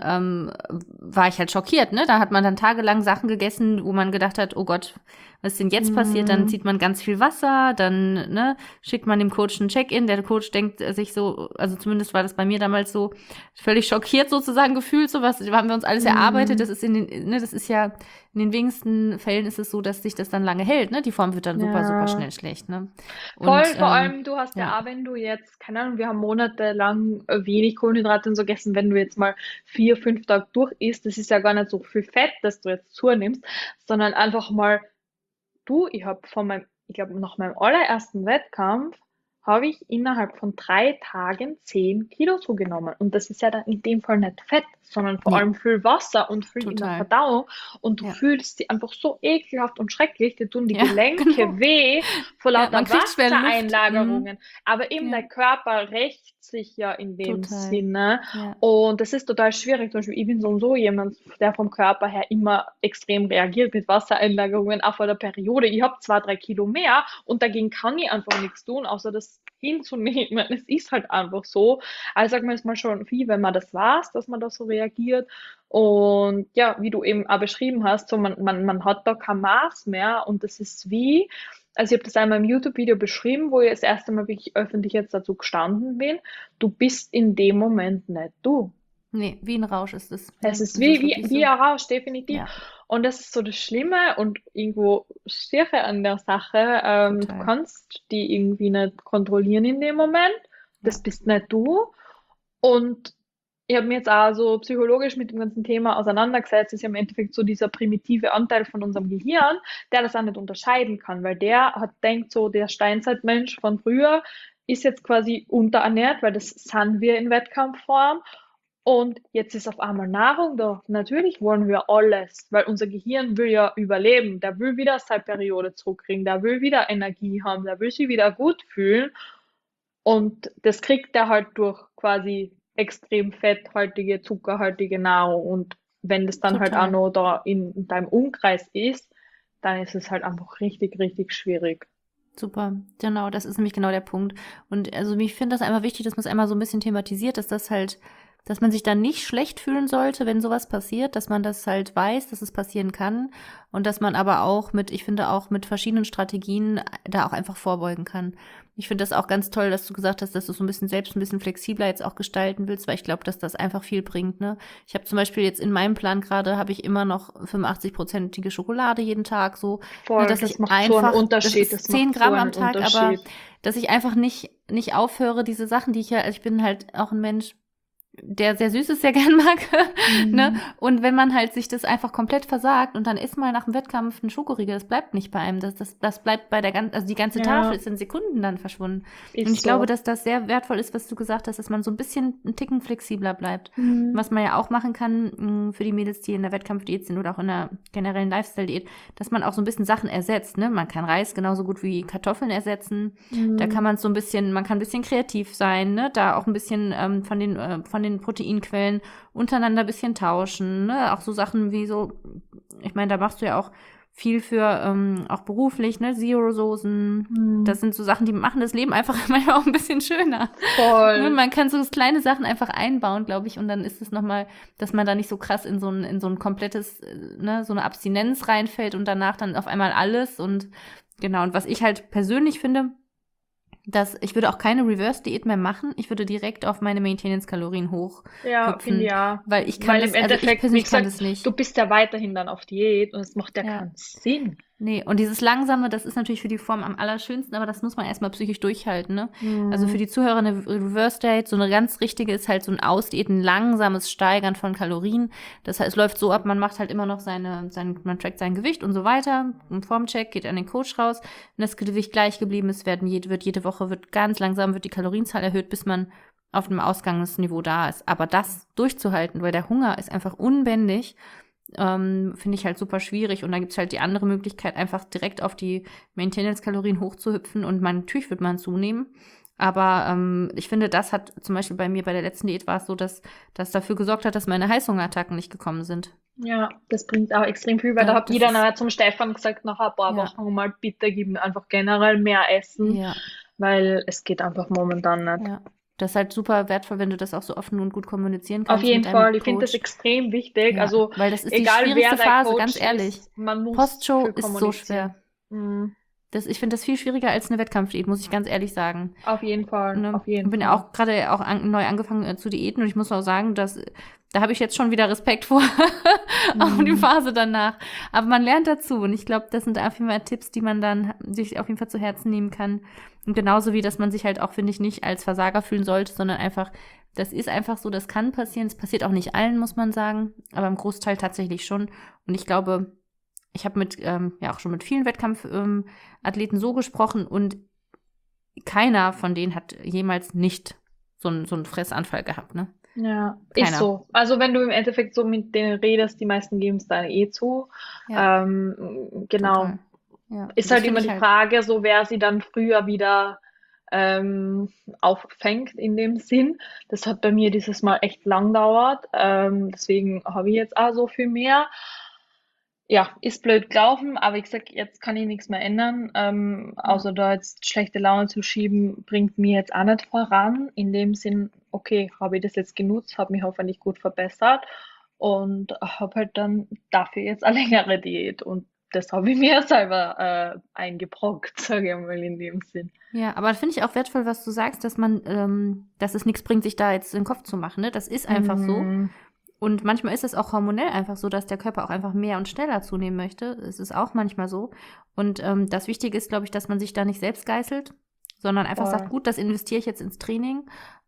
war ich halt schockiert, ne? Da hat man dann tagelang Sachen gegessen, wo man gedacht hat, oh Gott, was ist denn jetzt passiert? Dann zieht man ganz viel Wasser, dann ne, schickt man dem Coach ein Check-in. Der Coach denkt sich so, also zumindest war das bei mir damals so, völlig schockiert sozusagen gefühlt, so was haben wir uns alles erarbeitet. Das ist das ist ja, in den wenigsten Fällen ist es so, dass sich das dann lange hält, ne? Die Form wird dann super schnell schlecht, ne? Voll, vor allem, du hast ja auch, wenn du jetzt, keine Ahnung, wir haben monatelang wenig Kohlenhydrate und so gegessen, wenn du jetzt mal 4, 5 Tage durch isst, das ist ja gar nicht so viel Fett, das du jetzt zunimmst, sondern einfach mal, ich habe ich glaube, nach meinem allerersten Wettkampf habe ich innerhalb von 3 Tagen 10 Kilo zugenommen. Und das ist ja dann in dem Fall nicht Fett, sondern vor allem viel Wasser und viel in der Verdauung. Und du fühlst die einfach so ekelhaft und schrecklich, dir tun die Gelenke weh vor lauter Wassereinlagerungen. Aber eben der Körper rächt sich ja in dem Sinne. Ja. Und das ist total schwierig. Zum Beispiel, ich bin so jemand, der vom Körper her immer extrem reagiert mit Wassereinlagerungen, auch vor der Periode. Ich habe 2, 3 Kilo mehr und dagegen kann ich einfach nichts tun, außer das hinzunehmen. Es ist halt einfach so. Also sag mal, es mal schon viel, wenn man das weiß, dass man da so reagiert. Und ja, wie du eben auch beschrieben hast, so man hat da kein Maß mehr und das ist wie, also ich habe das einmal im YouTube-Video beschrieben, wo ich das erste Mal wirklich öffentlich jetzt dazu gestanden bin, du bist in dem Moment nicht du. Nee, wie ein Rausch ist es. Es ist wie ein Rausch, definitiv. Ja. Und das ist so das Schlimme und irgendwo Schwere an der Sache. Du kannst die irgendwie nicht kontrollieren in dem Moment. Das bist nicht du. Und ich habe mich jetzt auch so psychologisch mit dem ganzen Thema auseinandergesetzt. Das ist ja im Endeffekt so dieser primitive Anteil von unserem Gehirn, der das auch nicht unterscheiden kann, weil der denkt so, der Steinzeitmensch von früher ist jetzt quasi unterernährt, weil das sind wir in Wettkampfform. Und jetzt ist auf einmal Nahrung da. Natürlich wollen wir alles, weil unser Gehirn will ja überleben. Der will wieder seine Periode zurückkriegen, der will wieder Energie haben, der will sich wieder gut fühlen. Und das kriegt er halt durch quasi extrem fetthaltige, zuckerhaltige Nahrung. Und wenn das dann halt auch noch da in deinem Umkreis ist, dann ist es halt einfach richtig, richtig schwierig. Super, genau, das ist nämlich genau der Punkt. Und also ich finde das einfach wichtig, dass man es einmal so ein bisschen thematisiert, dass man sich dann nicht schlecht fühlen sollte, wenn sowas passiert, dass man das halt weiß, dass es passieren kann und dass man aber auch ich finde auch mit verschiedenen Strategien da auch einfach vorbeugen kann. Ich finde das auch ganz toll, dass du gesagt hast, dass du so selbst ein bisschen flexibler jetzt auch gestalten willst, weil ich glaube, dass das einfach viel bringt, ne? Ich habe zum Beispiel jetzt in meinem Plan gerade, habe ich immer noch 85%ige Schokolade jeden Tag, so. Voll, dass das ich macht einfach, so einen Unterschied. Das ist 10 Gramm am Tag, aber dass ich einfach nicht aufhöre, diese Sachen, die ich bin halt auch ein Mensch, der sehr Süßes sehr gern mag, ne? Und wenn man halt sich das einfach komplett versagt und dann isst mal nach dem Wettkampf ein Schokoriegel, das bleibt nicht bei einem, das bleibt bei also die ganze Tafel ist in Sekunden dann verschwunden. Und ich glaube, dass das sehr wertvoll ist, was du gesagt hast, dass man so ein bisschen einen Ticken flexibler bleibt. Was man ja auch machen kann für die Mädels, die in der Wettkampfdiät sind oder auch in der generellen Lifestyle-Diät, dass man auch so ein bisschen Sachen ersetzt, ne? Man kann Reis genauso gut wie Kartoffeln ersetzen. Da kann man man kann ein bisschen kreativ sein, ne? Da auch ein bisschen von den Proteinquellen untereinander ein bisschen tauschen, ne? Auch so Sachen wie so, ich meine, da machst du ja auch viel für, auch beruflich, ne? Zero-Soßen. Das sind so Sachen, die machen das Leben einfach manchmal auch ein bisschen schöner. Voll. Ne? Man kann so kleine Sachen einfach einbauen, glaube ich, und dann ist es nochmal, dass man da nicht so krass in so ein komplettes, ne, so eine Abstinenz reinfällt und danach dann auf einmal alles und genau. Und was ich halt persönlich finde, ich würde auch keine Reverse-Diät mehr machen. Ich würde direkt auf meine Maintenance-Kalorien hochhüpfen. Ja. Weil ich kann Weil im Endeffekt, ich persönlich kann das nicht. Du bist ja weiterhin dann auf Diät und es macht ja keinen Sinn. Nee, und dieses Langsame, das ist natürlich für die Form am allerschönsten, aber das muss man erstmal psychisch durchhalten, ne? Also für die Zuhörer eine Reverse Diet, so eine ganz richtige ist halt so ein Ausdiäten, langsames Steigern von Kalorien. Das heißt, es läuft so ab, man macht halt immer noch man trackt sein Gewicht und so weiter, ein Formcheck, geht an den Coach raus. Wenn das Gewicht gleich geblieben ist, jede Woche wird ganz langsam wird die Kalorienzahl erhöht, bis man auf einem Ausgangsniveau da ist. Aber das durchzuhalten, weil der Hunger ist einfach unbändig, finde ich halt super schwierig. Und dann gibt's halt die andere Möglichkeit, einfach direkt auf die Maintenance-Kalorien hochzuhüpfen und natürlich wird man zunehmen. Aber ich finde, das hat zum Beispiel bei mir bei der letzten Diät war es so, dass das dafür gesorgt hat, dass meine Heißhungerattacken nicht gekommen sind. Ja, das bringt auch extrem viel, weil da hat Das jeder ist, nachher zum Stefan gesagt, nach ein paar ja, Wochen mal bitte gib mir einfach generell mehr Essen, ja, weil es geht einfach momentan nicht. ja. Das ist halt super wertvoll, wenn du das auch so offen und gut kommunizieren Auf kannst jeden mit deinem Fall, ich finde das Coach. extrem wichtig. Ja, Also weil das ist die egal wer schwierigste dein Phase, Coach ganz ehrlich. ist, man muss Postshow viel ist so kommunizieren. schwer. Ich finde das viel schwieriger als eine Wettkampfdiät, muss ich ganz ehrlich sagen. Auf jeden Fall, Ne? auf jeden Ich bin ja Fall. auch gerade neu angefangen zu diäten und ich muss auch sagen, dass da habe ich jetzt schon wieder Respekt vor, auch die Phase danach. Aber man lernt dazu und ich glaube, das sind auf jeden Fall Tipps, die man dann sich auf jeden Fall zu Herzen nehmen kann. Und genauso wie, dass man sich halt auch, finde ich, nicht als Versager fühlen sollte, sondern einfach, das ist einfach so, das kann passieren. Es passiert auch nicht allen, muss man sagen, aber im Großteil tatsächlich schon. Und ich glaube, ich habe auch schon mit vielen Wettkampfathleten so gesprochen und keiner von denen hat jemals nicht so einen Fressanfall gehabt, ne? Ja, ist Keiner. so. Also wenn du im Endeffekt so mit denen redest, die meisten geben es dann eh zu. Ja, Genau. total. Ja, Ist das halt finde immer ich die halt. Frage, so wer sie dann früher wieder auffängt in dem Sinn. Das hat bei mir dieses Mal echt lang dauert. Deswegen habe ich jetzt auch so viel mehr. Ja, ist blöd gelaufen, aber wie gesagt, jetzt kann ich nichts mehr ändern. Ja. Außer da jetzt schlechte Laune zu schieben, bringt mir jetzt auch nicht voran. In dem Sinn, okay, habe ich das jetzt genutzt, habe mich hoffentlich gut verbessert und habe halt dann dafür jetzt eine längere Diät. Und das habe ich mir selber eingebrockt, sage ich mal in dem Sinn. Ja, aber finde ich auch wertvoll, was du sagst, dass es nichts bringt, sich da jetzt den Kopf zu machen, ne? Das ist einfach so. Mm, Und manchmal ist es auch hormonell einfach so, dass der Körper auch einfach mehr und schneller zunehmen möchte. Es ist auch manchmal so. Und das Wichtige ist, glaube ich, dass man sich da nicht selbst geißelt, sondern einfach sagt, voll. gut, das investiere ich jetzt ins Training.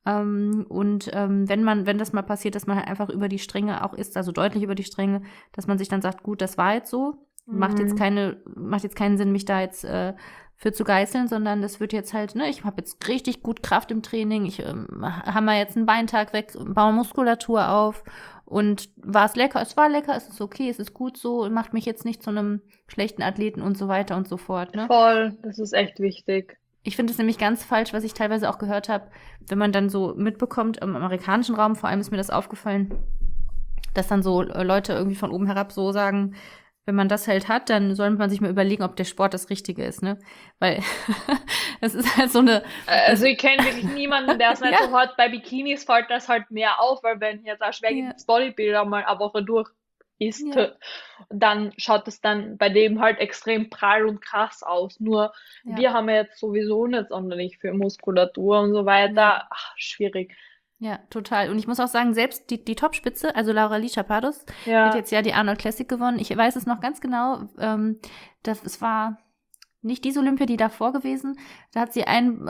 Wenn das mal passiert, dass man halt einfach über die Stränge auch ist, also deutlich über die Stränge, dass man sich dann sagt, gut, das war jetzt so, Mm, macht jetzt keinen Sinn, mich da jetzt für zu geißeln, sondern das wird jetzt halt, ne, ich habe jetzt richtig gut Kraft im Training, ich hammer jetzt einen Beintag weg, baue Muskulatur auf und war es lecker? Es war lecker, es ist okay, es ist gut so, macht mich jetzt nicht zu einem schlechten Athleten und so weiter und so fort, ne? voll, das ist echt wichtig. Ich finde es nämlich ganz falsch, was ich teilweise auch gehört habe, wenn man dann so mitbekommt, im amerikanischen Raum vor allem ist mir das aufgefallen, dass dann so Leute irgendwie von oben herab so sagen, wenn man das halt hat, dann sollte man sich mal überlegen, ob der Sport das Richtige ist, ne? Weil es ist halt so eine, Also ich kenne wirklich niemanden, der es nicht ja, so hat. Bei Bikinis fällt das halt mehr auf, weil wenn jetzt ein ja, schwergewichtes Bodybuilder mal eine Woche durch ist, ja, dann schaut es dann bei dem halt extrem prall und krass aus. Nur ja, wir haben ja jetzt sowieso nicht sonderlich viel Muskulatur und so nee. weiter. Ach, schwierig. Ja, total. Und ich muss auch sagen, selbst die Topspitze, also Laura Lee Chapados, die hat Ja, jetzt ja die Arnold Classic gewonnen. Ich weiß es noch ganz genau. Es war nicht diese Olympia, die davor gewesen. Da hat sie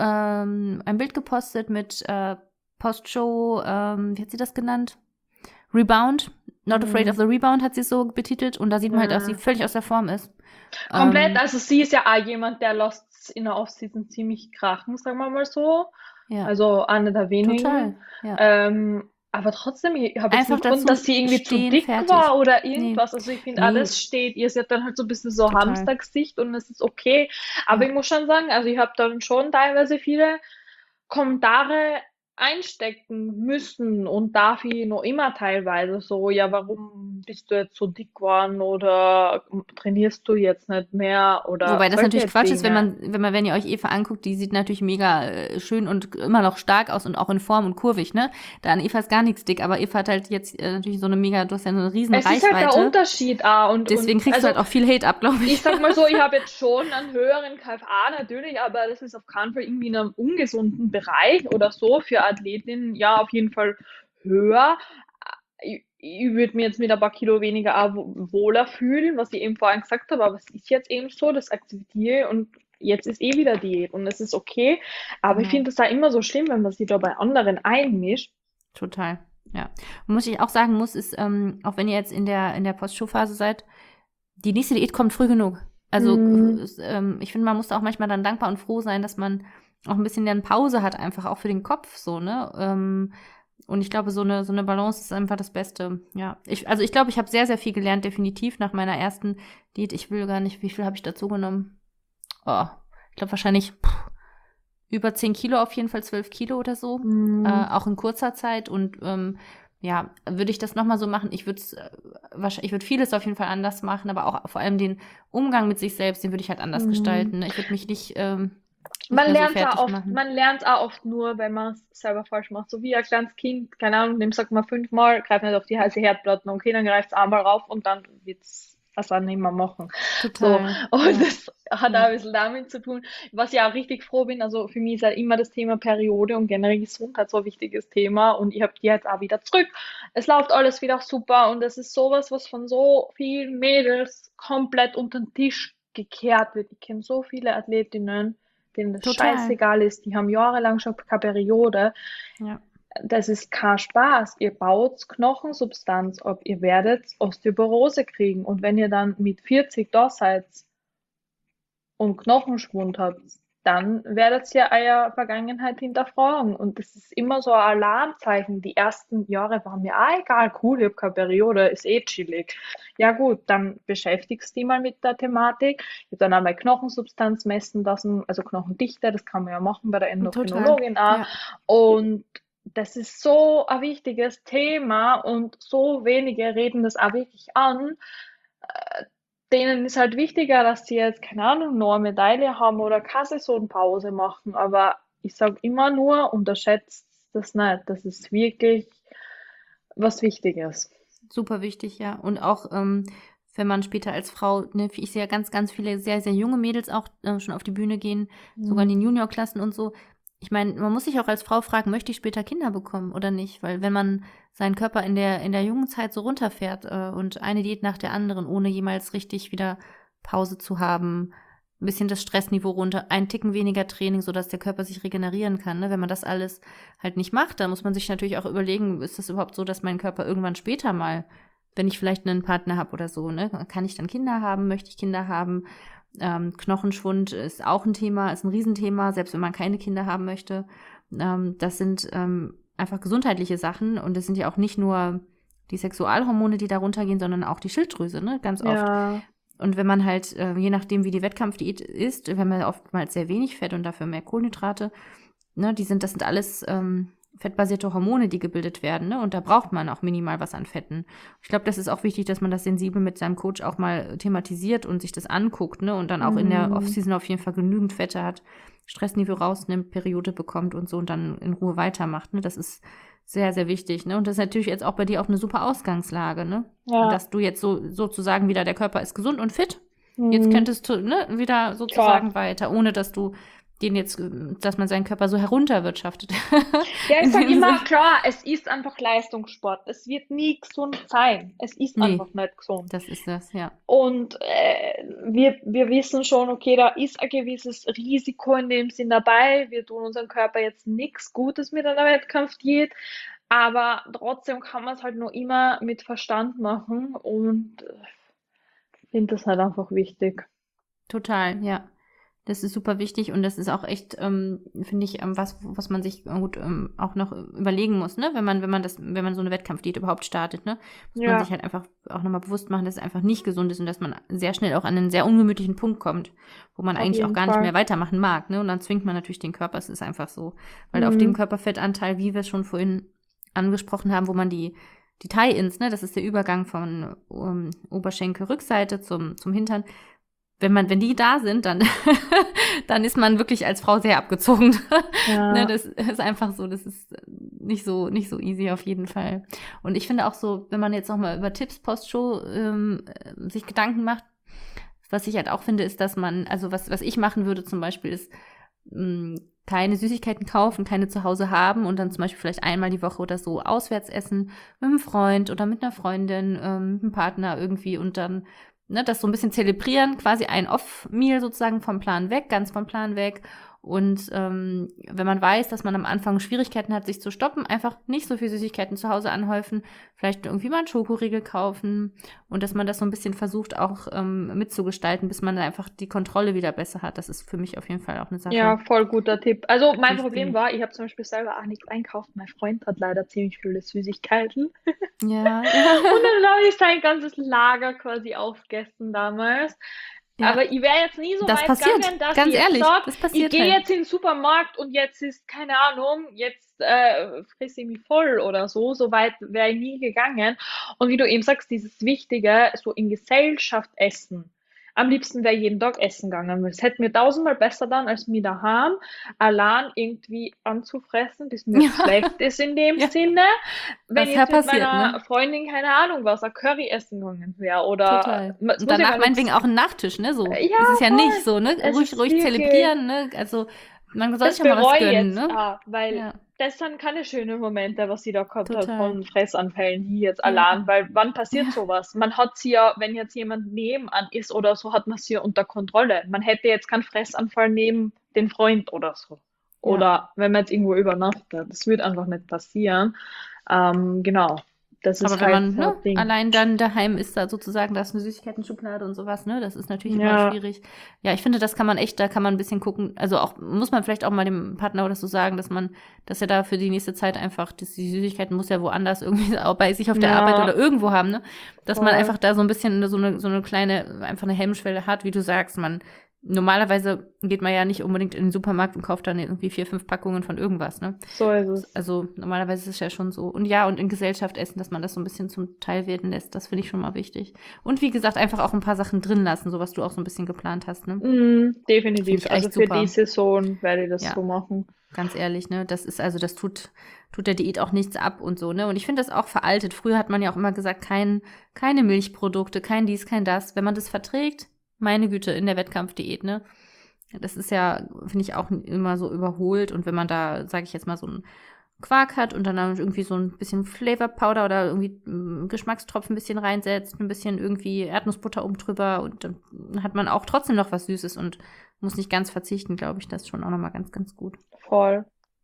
ein Bild gepostet mit Postshow, wie hat sie das genannt? Rebound. Not afraid of mm, the rebound hat sie es so betitelt. Und da sieht man halt, dass sie ja. völlig aus der Form ist. Komplett, Ähm, also sie ist ja auch jemand, der lässt in der Offseason ziemlich krachen, sagen wir mal so. ja, Also eine der wenigen. total. Ja. Aber trotzdem, ich habe jetzt Einfach nicht gefunden, dass dazu sie irgendwie zu stehen, dick fertig. war oder Nee, irgendwas. Also ich finde, nee, alles steht ihr. Sie hat dann halt so ein bisschen so total. Hamstergesicht und es ist okay. Aber Ja. ich muss schon sagen, also ich habe dann schon teilweise viele Kommentare einstecken müssen und darf ich noch immer teilweise so, ja, warum bist du jetzt so dick geworden oder trainierst du jetzt nicht mehr oder Wobei das natürlich solche Quatsch ist, Dinge. wenn ihr euch Eva anguckt, die sieht natürlich mega schön und immer noch stark aus und auch in Form und kurvig, ne? Da an Eva ist gar nichts dick, aber Eva hat halt jetzt natürlich so eine mega, du hast ja eine riesen Es ist halt der Reichweite. Unterschied auch und Deswegen kriegst du also halt auch viel Hate ab, glaube ich ich. sag mal so, ich habe jetzt schon einen höheren KFA natürlich, aber das ist auf keinen Fall irgendwie in einem ungesunden Bereich oder so für Athletinnen. Ja, auf jeden Fall höher. ich würde mir jetzt mit ein paar Kilo weniger auch wohler fühlen, was ich eben vorhin gesagt habe, aber es ist jetzt eben so, das akzeptiere ich und jetzt ist eh wieder Diät und es ist okay. Aber ich Genau. finde es auch immer so schlimm, wenn man sich da bei anderen einmischt. Total, ja. Und was ich auch sagen muss, ist, auch wenn ihr jetzt in der Post-Show-Phase seid, die nächste Diät kommt früh genug. Also Mm, ich finde, man muss da auch manchmal dann dankbar und froh sein, dass man auch ein bisschen dann Pause hat, einfach auch für den Kopf so, ne? Und ich glaube, so eine Balance ist einfach das Beste. Ja. Also ich glaube, ich habe sehr, sehr viel gelernt, definitiv nach meiner ersten Diät. Ich will gar nicht, wie viel habe ich dazu genommen? Oh, ich glaube wahrscheinlich über 10 Kilo, auf jeden Fall 12 Kilo oder so, mm. auch in kurzer Zeit. Und ja, würde ich das nochmal so machen, ich würde vieles auf jeden Fall anders machen, aber auch vor allem den Umgang mit sich selbst, den würde ich halt anders Mhm. gestalten. Ne? Ich würde mich nicht Man mehr so lernt auch fertig oft, machen. man lernt auch oft nur, wenn man es selber falsch macht. So wie ein kleines Kind, keine Ahnung, dem sagt man 5-mal, greif nicht auf die heiße Herdplatte. Okay, dann greift es einmal rauf und dann wird's es auch nicht mehr machen. So, Total, und ja, das hat auch ja. ein bisschen damit zu tun, was ich auch richtig froh bin. Also für mich ist halt immer das Thema Periode und generell Gesundheit so ein wichtiges Thema und ich habe die jetzt auch wieder zurück. Es läuft alles wieder super und es ist sowas, was von so vielen Mädels komplett unter den Tisch gekehrt wird. Ich kenne so viele Athletinnen, denen das Total, scheißegal ist, die haben jahrelang schon keine Periode. ja. Das ist kein Spaß. Ihr baut Knochensubstanz ab, ihr werdet Osteoporose kriegen. Und wenn ihr dann mit 40 da seid und Knochenschwund habt, dann werdet ihr eure Vergangenheit hinterfragen. Und das ist immer so ein Alarmzeichen. Die ersten Jahre waren mir egal, cool, ich habe keine Periode, ist eh chillig. Ja gut, dann beschäftigst du dich mal mit der Thematik. Ich habe dann einmal Knochensubstanz messen lassen, also Knochendichte, das kann man ja machen bei der Total, Endokrinologin auch. ja. Und das ist so ein wichtiges Thema und so wenige reden das auch wirklich an. Denen ist halt wichtiger, dass sie jetzt, keine Ahnung, noch eine Medaille haben oder keine Saisonpause machen. Aber ich sage immer nur, unterschätzt das nicht. Das ist wirklich was Wichtiges. Super wichtig, ja. Und auch, wenn man später als Frau, ne, ich sehe ja ganz, ganz viele sehr, sehr junge Mädels auch schon auf die Bühne gehen, sogar in den Mhm. Juniorklassen und so. Ich meine, man muss sich auch als Frau fragen, möchte ich später Kinder bekommen oder nicht? Weil wenn man seinen Körper in der jungen Zeit so runterfährt und eine Diät nach der anderen, ohne jemals richtig wieder Pause zu haben, ein bisschen das Stressniveau runter, ein Ticken weniger Training, sodass der Körper sich regenerieren kann. Ne? Wenn man das alles halt nicht macht, dann muss man sich natürlich auch überlegen, ist es überhaupt so, dass mein Körper irgendwann später mal, wenn ich vielleicht einen Partner habe oder so, ne, kann ich dann Kinder haben, möchte ich Kinder haben? Knochenschwund ist auch ein Thema, ist ein Riesenthema, selbst wenn man keine Kinder haben möchte. Das sind einfach gesundheitliche Sachen und es sind ja auch nicht nur die Sexualhormone, die da runtergehen, sondern auch die Schilddrüse, ne, ganz oft. Ja, Und wenn man halt, je nachdem, wie die Wettkampfdiät ist, wir haben ja oftmals sehr wenig Fett und dafür mehr Kohlenhydrate, ne, das sind alles fettbasierte Hormone, die gebildet werden, ne? Und da braucht man auch minimal was an Fetten. Ich glaube, das ist auch wichtig, dass man das sensibel mit seinem Coach auch mal thematisiert und sich das anguckt, ne? Und dann auch in der mhm. Offseason auf jeden Fall genügend Fette hat, Stressniveau rausnimmt, Periode bekommt und so und dann in Ruhe weitermacht, ne? Das ist sehr, sehr wichtig, ne? Und das ist natürlich jetzt auch bei dir auch eine super Ausgangslage, ne? Ja, Dass du jetzt sozusagen wieder, der Körper ist gesund und fit. Jetzt mhm. könntest du, ne, wieder Klar. sozusagen weiter, ohne dass du den jetzt, dass man seinen Körper so herunterwirtschaftet. Ja, ich In sage dem Sinne. immer, klar, es ist einfach Leistungssport. Es wird nie gesund sein. Es ist Nee, einfach nicht gesund. das ist das, ja. Und wir wissen schon, okay, da ist ein gewisses Risiko in dem Sinn dabei. Wir tun unserem Körper jetzt nichts Gutes mit einer Wettkampfdiät, aber trotzdem kann man es halt nur immer mit Verstand machen und ich finde das halt einfach wichtig. Total, ja. Das ist super wichtig und das ist auch echt, finde ich, was man sich gut auch noch überlegen muss, ne? Wenn man so eine Wettkampfdiät überhaupt startet, ne? Muss man sich Ja, halt einfach auch nochmal bewusst machen, dass es einfach nicht gesund ist und dass man sehr schnell auch an einen sehr ungemütlichen Punkt kommt, wo man auf eigentlich auch jeden gar nicht mehr Fall. weitermachen mag, ne? Und dann zwingt man natürlich den Körper, es ist einfach so. Weil auf dem Mhm. Körperfettanteil, wie wir es schon vorhin angesprochen haben, wo man die Tie-Ins, ne, das ist der Übergang von Oberschenkel-Rückseite zum Hintern, wenn die da sind, dann, dann ist man wirklich als Frau sehr abgezogen. Ne, Ja. das ist einfach so, das ist nicht so easy auf jeden Fall. Und ich finde auch so, wenn man jetzt nochmal über Tipps Postshow sich Gedanken macht, was ich halt auch finde, ist, dass man, also was ich machen würde zum Beispiel ist, keine Süßigkeiten kaufen, keine zu Hause haben und dann zum Beispiel vielleicht einmal die Woche oder so auswärts essen mit einem Freund oder mit einer Freundin, mit einem Partner irgendwie und dann das so ein bisschen zelebrieren, quasi ein Off-Meal sozusagen vom Plan weg, ganz vom Plan weg. Und wenn man weiß, dass man am Anfang Schwierigkeiten hat, sich zu stoppen, einfach nicht so viel Süßigkeiten zu Hause anhäufen, vielleicht irgendwie mal einen Schokoriegel kaufen und dass man das so ein bisschen versucht auch mitzugestalten, bis man dann einfach die Kontrolle wieder besser hat. Das ist für mich auf jeden Fall auch eine Ja, Sache, voll guter Tipp. Also die mein ich Problem bin. war, ich habe zum Beispiel selber auch nichts einkauft. Mein Freund hat leider ziemlich viele Süßigkeiten. Ja, Und ja, dann habe ich sein ganzes Lager quasi aufgegessen damals. ja. Aber ich wäre jetzt nie so Das weit passiert, gegangen, dass ich ganz jetzt ehrlich, sage, das ich passiert gehe halt. jetzt in den Supermarkt und jetzt ist, keine Ahnung, jetzt fresse ich mich voll oder so. So weit wäre ich nie gegangen. Und wie du eben sagst, dieses Wichtige, so in Gesellschaft essen. Am liebsten wäre jeden Tag essen gegangen. Es hätte mir tausendmal besser dann, als mir daheim allein irgendwie anzufressen, bis mir schlecht ist in dem Ja, Sinne. Wenn was ich ja jetzt mit passiert, ne? meiner Freundin, keine Ahnung was, ein Curry essen gegangen wäre oder Total. es Und muss ja danach gar meinetwegen nichts. auch ein Nachtisch, ne? So Ja, ist es ja nicht voll. so, ne? Es Ruhig, ist ruhig wirklich, zelebrieren, ne? Also man soll das sich ja mal was bereue ich gönnen, jetzt ne? auch, weil Ja, das sind keine schönen Momente, was sie da gehabt hat total. von Fressanfällen hier jetzt Ja, allein, weil wann passiert ja, sowas? Man hat sie ja, wenn jetzt jemand nebenan ist oder so, hat man sie ja unter Kontrolle. Man hätte jetzt keinen Fressanfall neben den Freund oder so. ja. Oder wenn man jetzt irgendwo übernachtet. Das wird einfach nicht passieren. Genau. Das Aber ist wenn halt man, so ne, ein Ding. allein dann daheim ist, da sozusagen, da ist eine Süßigkeiten-Schublade und sowas, ne? Das ist natürlich immer Ja, schwierig. Ja, ich finde, das kann man echt, da kann man ein bisschen gucken. Also auch, muss man vielleicht auch mal dem Partner oder so sagen, dass er da für die nächste Zeit einfach, die Süßigkeiten muss ja woanders irgendwie auch bei sich auf der Arbeit oder ja, irgendwo haben, ne? Dass man voll. einfach da so ein bisschen so eine kleine, einfach eine Hemmschwelle hat, wie du sagst, normalerweise geht man ja nicht unbedingt in den Supermarkt und kauft dann irgendwie 4, 5 Packungen von irgendwas, ne? So ist es. Also normalerweise ist es ja schon so. Und ja, und in Gesellschaft essen, dass man das so ein bisschen zum Teil werden lässt, das finde ich schon mal wichtig. Und wie gesagt, einfach auch ein paar Sachen drin lassen, so was du auch so ein bisschen geplant hast, ne? Finde Definitiv. ich Also echt für die super. Saison werde ich das Ja, so machen. ganz ehrlich, ne? Das ist also, tut der Diät auch nichts ab und so, ne? Und ich finde das auch veraltet. Früher hat man ja auch immer gesagt, keine Milchprodukte, kein dies, kein das. Wenn man das verträgt, meine Güte, in der Wettkampfdiät, ne? Das ist ja, finde ich, auch immer so überholt. Und wenn man da, sage ich jetzt mal, so einen Quark hat und dann irgendwie so ein bisschen Flavor Powder oder irgendwie Geschmackstropfen ein bisschen reinsetzt, ein bisschen irgendwie Erdnussbutter oben drüber und dann hat man auch trotzdem noch was Süßes und muss nicht ganz verzichten, glaube ich. Das ist schon auch nochmal ganz, ganz gut. Voll.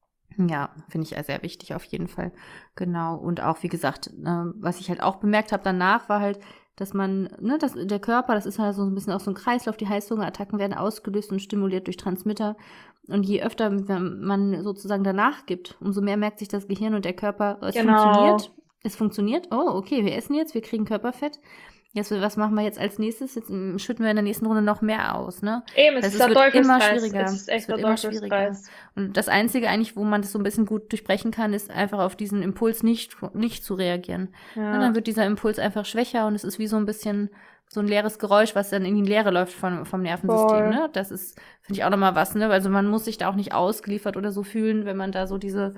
Ja, finde ich ja sehr wichtig auf jeden Fall. Genau. Und auch, wie gesagt, was ich halt auch bemerkt habe danach, war halt, dass man, ne, der Körper, das ist halt so ein bisschen auch so ein Kreislauf, die Heißhungerattacken werden ausgelöst und stimuliert durch Transmitter. Und je öfter man sozusagen danach gibt, umso mehr merkt sich das Gehirn und der Körper, es Genau. funktioniert. Es funktioniert. Oh, okay, wir essen jetzt, wir kriegen Körperfett. Jetzt, was machen wir jetzt als nächstes? Jetzt schütten wir in der nächsten Runde noch mehr aus, ne? Eben, es Das heißt, ist es ein wird immer Teufelskreis. Es schwieriger. ist Es echt wird ein immer schwieriger. Teufelskreis. Und das Einzige eigentlich, wo man das so ein bisschen gut durchbrechen kann, ist einfach auf diesen Impuls nicht zu reagieren. Ja, dann Ja, wird dieser Impuls einfach schwächer und es ist wie so ein bisschen so ein leeres Geräusch, was dann in die Leere läuft vom Nervensystem, voll. ne? Das ist, finde ich auch nochmal was, ne? Also man muss sich da auch nicht ausgeliefert oder so fühlen, wenn man da so diese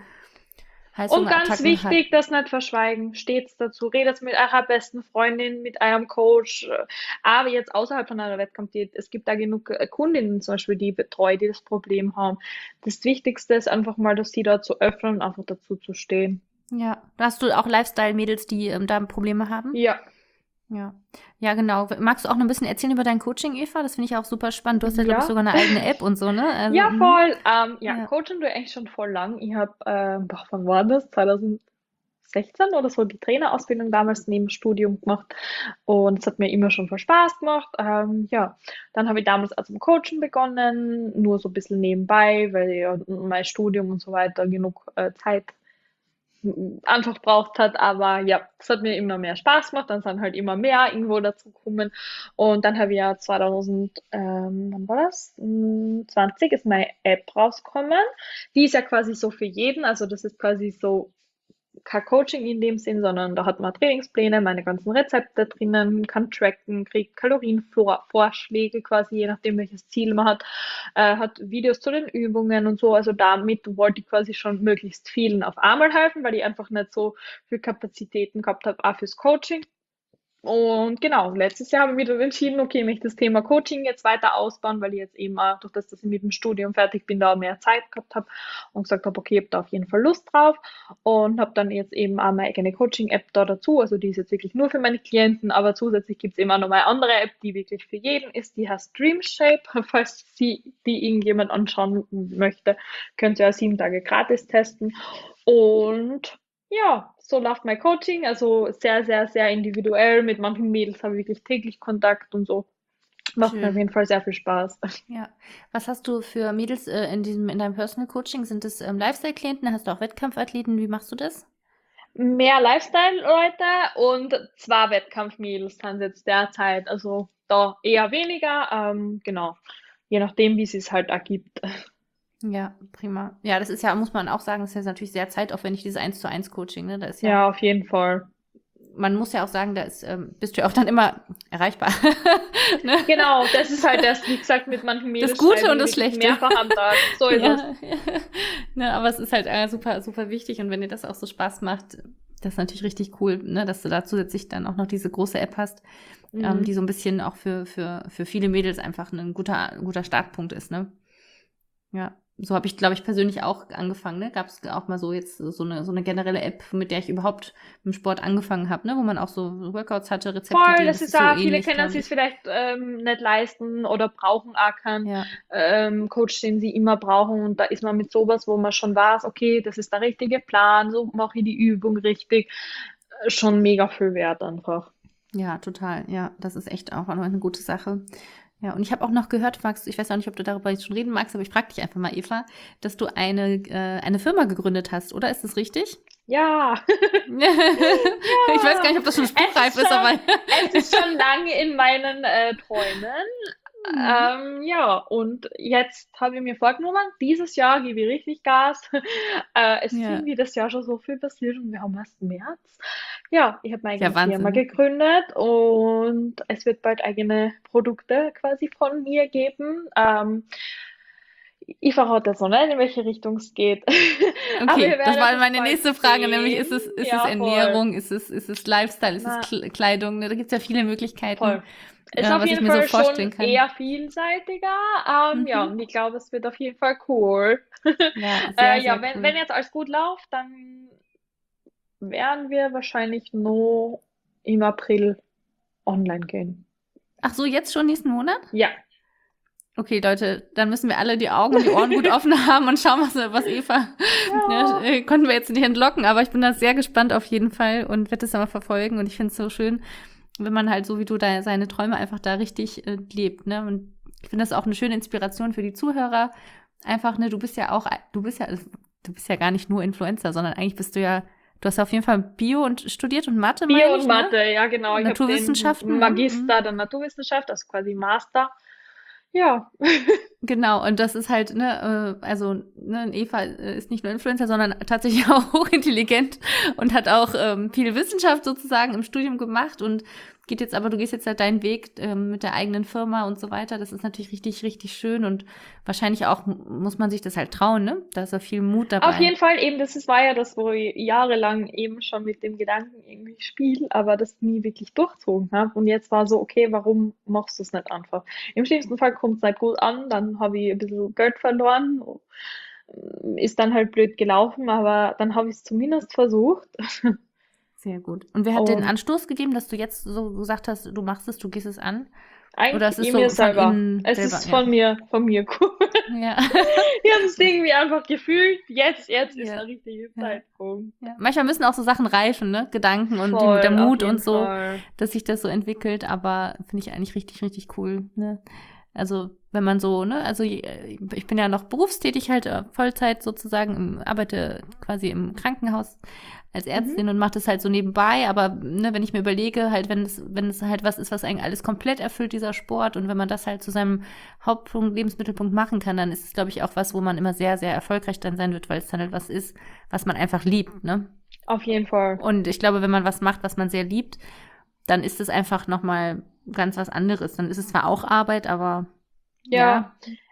Und ganz Heißhungerattacken hat. wichtig, das nicht verschweigen. Stets dazu. Redet mit eurer besten Freundin, mit eurem Coach. Aber jetzt außerhalb von einer Wettkampfdiät, es gibt da genug Kundinnen zum Beispiel, die ich betreue, die das Problem haben. Das Wichtigste ist einfach mal, dass sie da zu öffnen und einfach dazu zu stehen. Ja. Hast du auch Lifestyle-Mädels, die da Probleme haben? Ja, Ja. Ja, genau. Magst du auch noch ein bisschen erzählen über dein Coaching, Eva? Das finde ich auch super spannend. Du hast ja, glaube ich, ja. sogar eine eigene App und so, ne? Also, Ja, voll. Ja, ja. Coaching tue ich eigentlich schon voll lang. Ich habe, wann war das? 2016 oder so die Trainerausbildung damals neben dem Studium gemacht und es hat mir immer schon voll Spaß gemacht. Ja, dann habe ich damals also zum Coachen begonnen, nur so ein bisschen nebenbei, weil ja mein Studium und so weiter genug Zeit einfach braucht hat, aber ja, es hat mir immer mehr Spaß gemacht, dann sind halt immer mehr irgendwo dazu gekommen und dann habe ich ja 2000, wann war das? 20 ist meine App rausgekommen. Die ist ja quasi so für jeden, also das ist quasi so kein Coaching in dem Sinn, sondern da hat man Trainingspläne, meine ganzen Rezepte drinnen, kann tracken, kriegt Kalorienvorschläge quasi, je nachdem welches Ziel man hat Videos zu den Übungen und so. Also damit wollte ich quasi schon möglichst vielen auf einmal helfen, weil ich einfach nicht so viel Kapazitäten gehabt habe, auch fürs Coaching. Und genau, letztes Jahr habe ich wieder entschieden, okay, ich möchte das Thema Coaching jetzt weiter ausbauen, weil ich jetzt eben auch, durch das, dass ich mit dem Studium fertig bin, da mehr Zeit gehabt habe und gesagt habe, okay, ich habe da auf jeden Fall Lust drauf und habe dann jetzt eben auch meine eigene Coaching-App da dazu. Also die ist jetzt wirklich nur für meine Klienten, aber zusätzlich gibt es eben auch noch mal eine andere App, die wirklich für jeden ist. Die heißt Dreamshape. Falls sie die irgendjemand anschauen möchte, könnt ihr ja 7 Tage gratis testen. Und ja, so läuft mein Coaching, also sehr, sehr, sehr individuell. Mit manchen Mädels habe ich wirklich täglich Kontakt und so. Macht mir auf Schön. jeden Fall sehr viel Spaß. Ja. Was hast du für Mädels in deinem Personal Coaching? Sind es Lifestyle-Klienten? Hast du auch Wettkampfathleten? Wie machst du das? Mehr Lifestyle-Leute und 2 Wettkampfmädels sind jetzt derzeit, also da eher weniger, genau, je nachdem, wie es sich halt ergibt. Ja, prima. Ja, das ist ja, muss man auch sagen, das ist ja natürlich sehr zeitaufwendig, dieses 1:1 Coaching, ne? Da ist ja, Ja, auf jeden Fall. man muss ja auch sagen, da ist, bist du ja auch dann immer erreichbar. Ne? Genau, das ist halt das, wie gesagt, mit manchen Das Mädels Gute schreibe und ich das wirklich Schlechte. mehrfach am Tag. So ist es. Ja, ne, aber es ist halt super, super wichtig und wenn dir das auch so Spaß macht, das ist natürlich richtig cool, ne, dass du da zusätzlich dann auch noch diese große App hast, die Mhm. so ein bisschen auch für viele Mädels einfach ein guter Startpunkt ist, ne? Ja, so habe ich, glaube ich, persönlich auch angefangen, ne? Gab es auch mal so jetzt so eine generelle App, mit der ich überhaupt mit dem Sport angefangen habe, ne? Wo man auch so Workouts hatte, Voll, Rezeptideen, das das ist ist so auch, viele ähnlich, können glaube sich ich. vielleicht nicht leisten oder brauchen auch keinen Ja, Coach, den sie immer brauchen. Und da ist man mit sowas, wo man schon weiß, okay, das ist der richtige Plan, so mache ich die Übung richtig, schon mega viel wert einfach. ja, total. Ja, das ist echt auch eine gute Sache. Ja, und ich habe auch noch gehört, Max, ich weiß auch nicht, ob du darüber jetzt schon reden magst, aber ich frage dich einfach mal, Eva, dass du eine Firma gegründet hast, oder? Ist das richtig? Ja, Ich weiß gar ja, nicht, ob das schon es spruchreif ist ist, aber es ist schon lange in meinen Träumen. Mhm. Ja, und jetzt habe ich mir vorgenommen, dieses Jahr gebe ich richtig Gas. Es ist Ja, irgendwie das Jahr schon so viel passiert und wir haben erst März. Ja, ich habe meine ja, eigene Firma Wahnsinn. gegründet und es wird bald eigene Produkte quasi von mir geben. Ich verrate jetzt noch nicht, in welche Richtung es geht, aber ihr Okay, das werdet war es meine bald nächste Frage, nämlich sehen. ist es Ja, voll. Ernährung, ist es Lifestyle, ist es Na, Kleidung, ne? Da gibt's ja viele Möglichkeiten, voll. Ist auf was ich jeden mir so Fall schon vorstellen kann. eher vielseitiger. Ja, Mhm. und ich glaube, es wird auf jeden Fall cool. Ja, sehr, sehr Ja, wenn cool. jetzt alles gut läuft, dann werden wir wahrscheinlich nur im April online gehen. Ach so, jetzt schon nächsten Monat? Ja. Okay, Leute, dann müssen wir alle die Augen und die Ohren gut offen haben und schauen, was Eva, ja, Ja, konnten wir jetzt nicht entlocken, aber ich bin da sehr gespannt auf jeden Fall und werde das aber verfolgen und ich finde es so schön, wenn man halt so wie du da seine Träume einfach da richtig lebt, ne? Und ich finde das auch eine schöne Inspiration für die Zuhörer. Einfach, ne, du bist ja gar nicht nur Influencer, sondern eigentlich bist du ja, du hast ja auf jeden Fall Bio und studiert und Mathe, Bio meine und ich, ne? Mathe, ja genau. Ich habe den Naturwissenschaften, ne? Mhm. Magister der Naturwissenschaft, also quasi Master. Ja, Genau, und das ist halt, ne, also, ne, Eva ist nicht nur Influencer, sondern tatsächlich auch hochintelligent und hat auch viel Wissenschaft sozusagen im Studium gemacht und du gehst jetzt halt deinen Weg mit der eigenen Firma und so weiter. Das ist natürlich richtig, richtig schön und wahrscheinlich auch muss man sich das halt trauen, ne? Da ist ja viel Mut auf dabei. jeden Fall eben, war ja das, wo ich jahrelang eben schon mit dem Gedanken irgendwie spiele, aber das nie wirklich durchzogen habe. Und jetzt war so, okay, warum machst du es nicht einfach? Im schlimmsten Fall kommt es nicht gut an, dann habe ich ein bisschen Geld verloren, ist dann halt blöd gelaufen, aber dann habe ich es zumindest versucht. Sehr gut. Und wer hat den Und Anstoß gegeben, dass du jetzt so gesagt hast, du machst es, du gehst es an? Oder ist eigentlich es in mir so von selber. innen Es selber? ist Ja. von mir cool. Ja. Ich habe es irgendwie einfach gefühlt, jetzt ist Ja. der richtige Ja. Zeitpunkt. Ja. Manchmal müssen auch so Sachen reifen, ne? Gedanken und der Voll, auf Mut und jeden so, Fall. dass sich das so entwickelt, aber finde ich eigentlich richtig, richtig cool, ne? Also, wenn man so, ne, also ich bin ja noch berufstätig halt, Vollzeit sozusagen, arbeite quasi im Krankenhaus als Mhm. Ärztin und mache das halt so nebenbei, aber ne, wenn ich mir überlege, halt, wenn es halt was ist, was eigentlich alles komplett erfüllt, dieser Sport, und wenn man das halt zu seinem Hauptpunkt, Lebensmittelpunkt machen kann, dann ist es, glaube ich, auch was, wo man immer sehr, sehr erfolgreich dann sein wird, weil es dann halt was ist, was man einfach liebt, ne? Auf jeden Fall. Und ich glaube, wenn man was macht, was man sehr liebt, dann ist es einfach nochmal ganz was anderes. Dann ist es zwar auch Arbeit, aber Ja, ja,